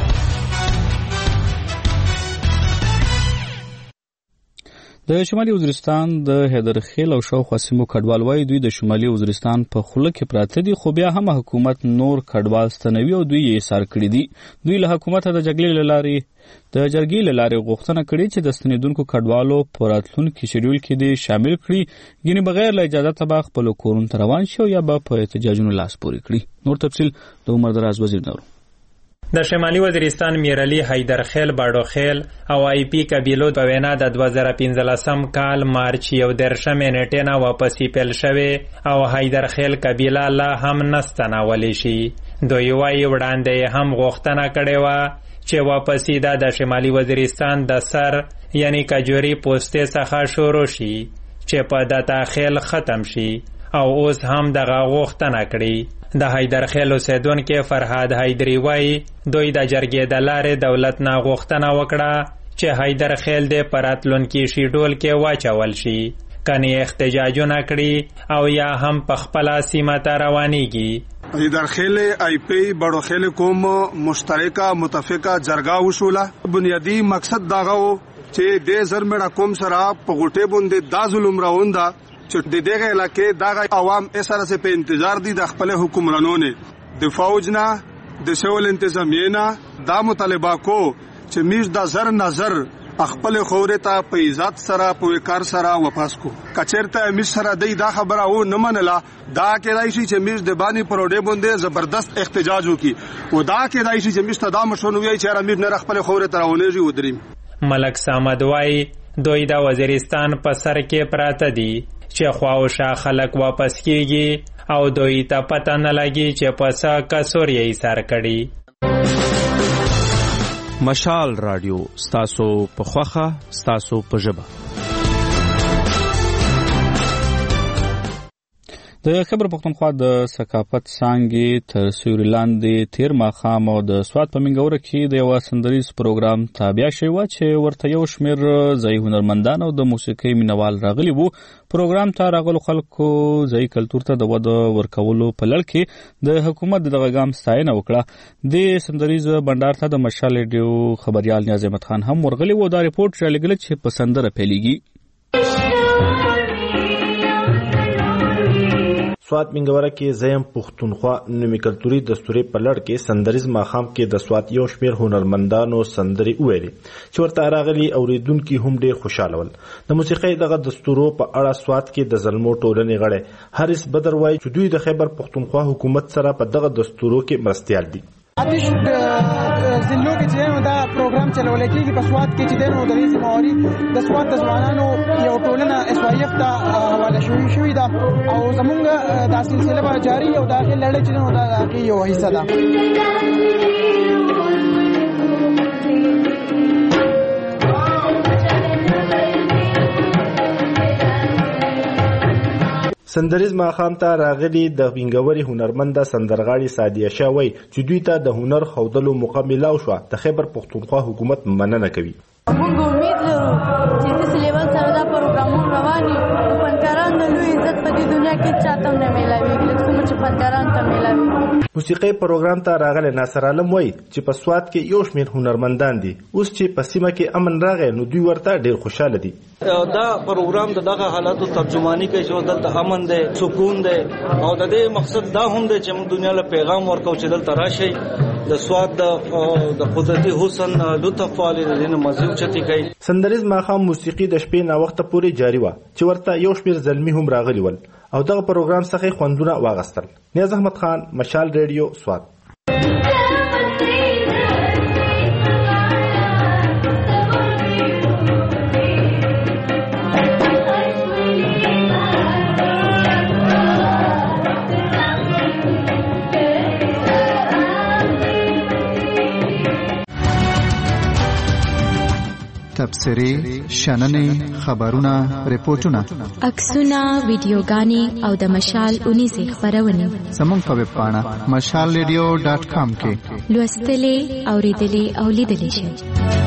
د شمالي وزیرستان د حیدرخیل او شاوخوا سیمو کډوال وایي دوی د شمالي وزیرستان په خوله کې پراته دي، خو بیا هم حکومت نور کډوال ستنوي او دوی یې ایثار کړي دي. دوی له حکومت د جرګې له لارې غوښتنه کړې چې د ستنېدونکو کډوالو په راتلونکي شیډول کې دې شامل کړي، یعنې بغیر له اجازته به خپلو کورونو ته روان شي او یا به په احتجاجونو لاس پورې کړي. نور تفصیل د عمر دراز وزیر نورو. د شمالي وزیرستان میرعلی، حیدرخیل، باډوخیل او آی پی قبیلو په وینا د 2015 کال مارچ 11 نیټې نه واپسی پیل شوې او حیدرخیل قبیله لا هم نستناولی شي. دوی وايي وړاندې هم غوښتنه کړې وه چې واپسی د شمالي وزیرستان د سر یعنی کجوري پوسټې څخه شروع شي چې په داتاخیل ختم شي او اوس هم دغه غوښتنه کړي. د حیدرخیل اوسیدونکي فرهاد حیدری وایي دوی د جرګې د لارې دولت نه غوښتنه وکړه چې حیدرخیل د راتلونکي شیډول کې واچول شي، کني احتجاجونه کړي او یا هم په خپله سیمه ته روانیږي. حیدرخیل، آی پی، باډوخیل کوم مشترکه متفقه جرګه وشوله. بنیادی مقصد داغه و چې د زرمړه کوم سره په غټه باندې د ظلم راونده چې د دغه علاقې دغه عوام اسره سه په انتظار دي د خپل حکمرانونو د فوج نه د سول انتظامیه نه دا مطالبه کو چې میش د زر نظر خپل خورې ته په عزت سره په وقار سره واپس کو. کچرته میش سره دا خبره و نه منله دا کېدای شي چې میش د بانی پروډې باندې زبردست احتجاج وکي او دا کېدای شي چې میش ته دا مشونوي چې امیر نه خپل خورې ته راونېږي ودریم. ملک صمد وای دوی د وزیرستان په سر کې پراته دي چې خواوشا خلک واپس کیږي او دوی ته پته نه لګي چې په څه کسور یې ایثار کړي. مشال رادیو ستاسو په خوخه ستاسو په ژبه. د خبر پښتونخوا د ثقافت څانګې تر سیوري لاندې تیر ماښام او د سوات په منګوره کې د یو سندریز پروګرام تابع شوی و چې ورته یو شمېر ځایي هنرمندان او د موسیقۍ مینوال راغلي وو. پروګرام ته راغلو خلکو ځایي کلتور ته د وده ورکولو په لړ کې د حکومت دغه ګام ستاینه وکړه. د سندریز بنډار ته د مشال ریډیو خبريال نیاز احمد خان هم ورغلی و. دا ریپورت رالیږلی چې په سندره پیلېږي. سوات منګوره کې زیم پښتونخوا نومي کلتوري دستوري په لړ کې سندریز ماښام کې د سوات یو شمېر هنرمندانو سندري وویلې چې ورته راغلي اوریدونکي هم ډېر خوشاله ول. د موسیقۍ دغه دستورو په اړه سوات کې د زلمو ټولنې غړی حارث بدر وایي چې دوی د خیبر پښتونخوا حکومت سره په دغه دستورو کې مرستیال دي. آتش زلو کې چې دا پروګرام چلول کېږي په سوات کې چې د ودانیز موارد د سوات د ځوانانو یو ټولنه اسوایف ته حواله شوې ده او زمونږ دا سلسله به جاری او داخل لړۍ چې نو دا کې یو حصہ ده. سندریز ماښام ته راغلي د وینګوري هنرمنده سندرغاړي سادیه شاه وایي چې دوی ته د هنر ښودلو موقع میلاو شوه. د خیبر پښتونخوا حکومت مننه کوي. موږ امید لرو چې داسې لیول سره دا پروګرامونه روان وي. فنکاران د لوی عزت په دې دنیا کې چاته هم نه میلاویږي لکه څومره چې فنکاران ته میلاوي. موسیقۍ پروګرام ته راغلی ناصر عالم وایي چې په سوات کې یو شمېر هنرمندان دي. اوس چې په سیمه کې امن راغی نو دوی ورته ډېر خوشاله دي. دا پروګرام د دغه حالاتو ترجمانی کوي چې دلته امن دی، سکون دی او د دې مقصد دا هم دی چې موږ دنیا له پیغام ورکو چې دلته راشي د سوات د قدرتي حسن لطف والي د مزيو چتی کوي. سندریز ماښام موسیقي د شپې نا وخت پورې جاری و چې ورته یو شمېر زلمی هم راغلي ول او دغه پروګرام څخه خوندونه واغستل. نیاز احمد خان، مشال ریډیو، سوات. تبصرې شننې خبرونه ریپورتونه عکسونه ویډیوګانې او د مشال 19 خبرونه زموږ په ویب پاڼه mashalradio.com کې لوستلې اوریدلې او لیدلې شئ.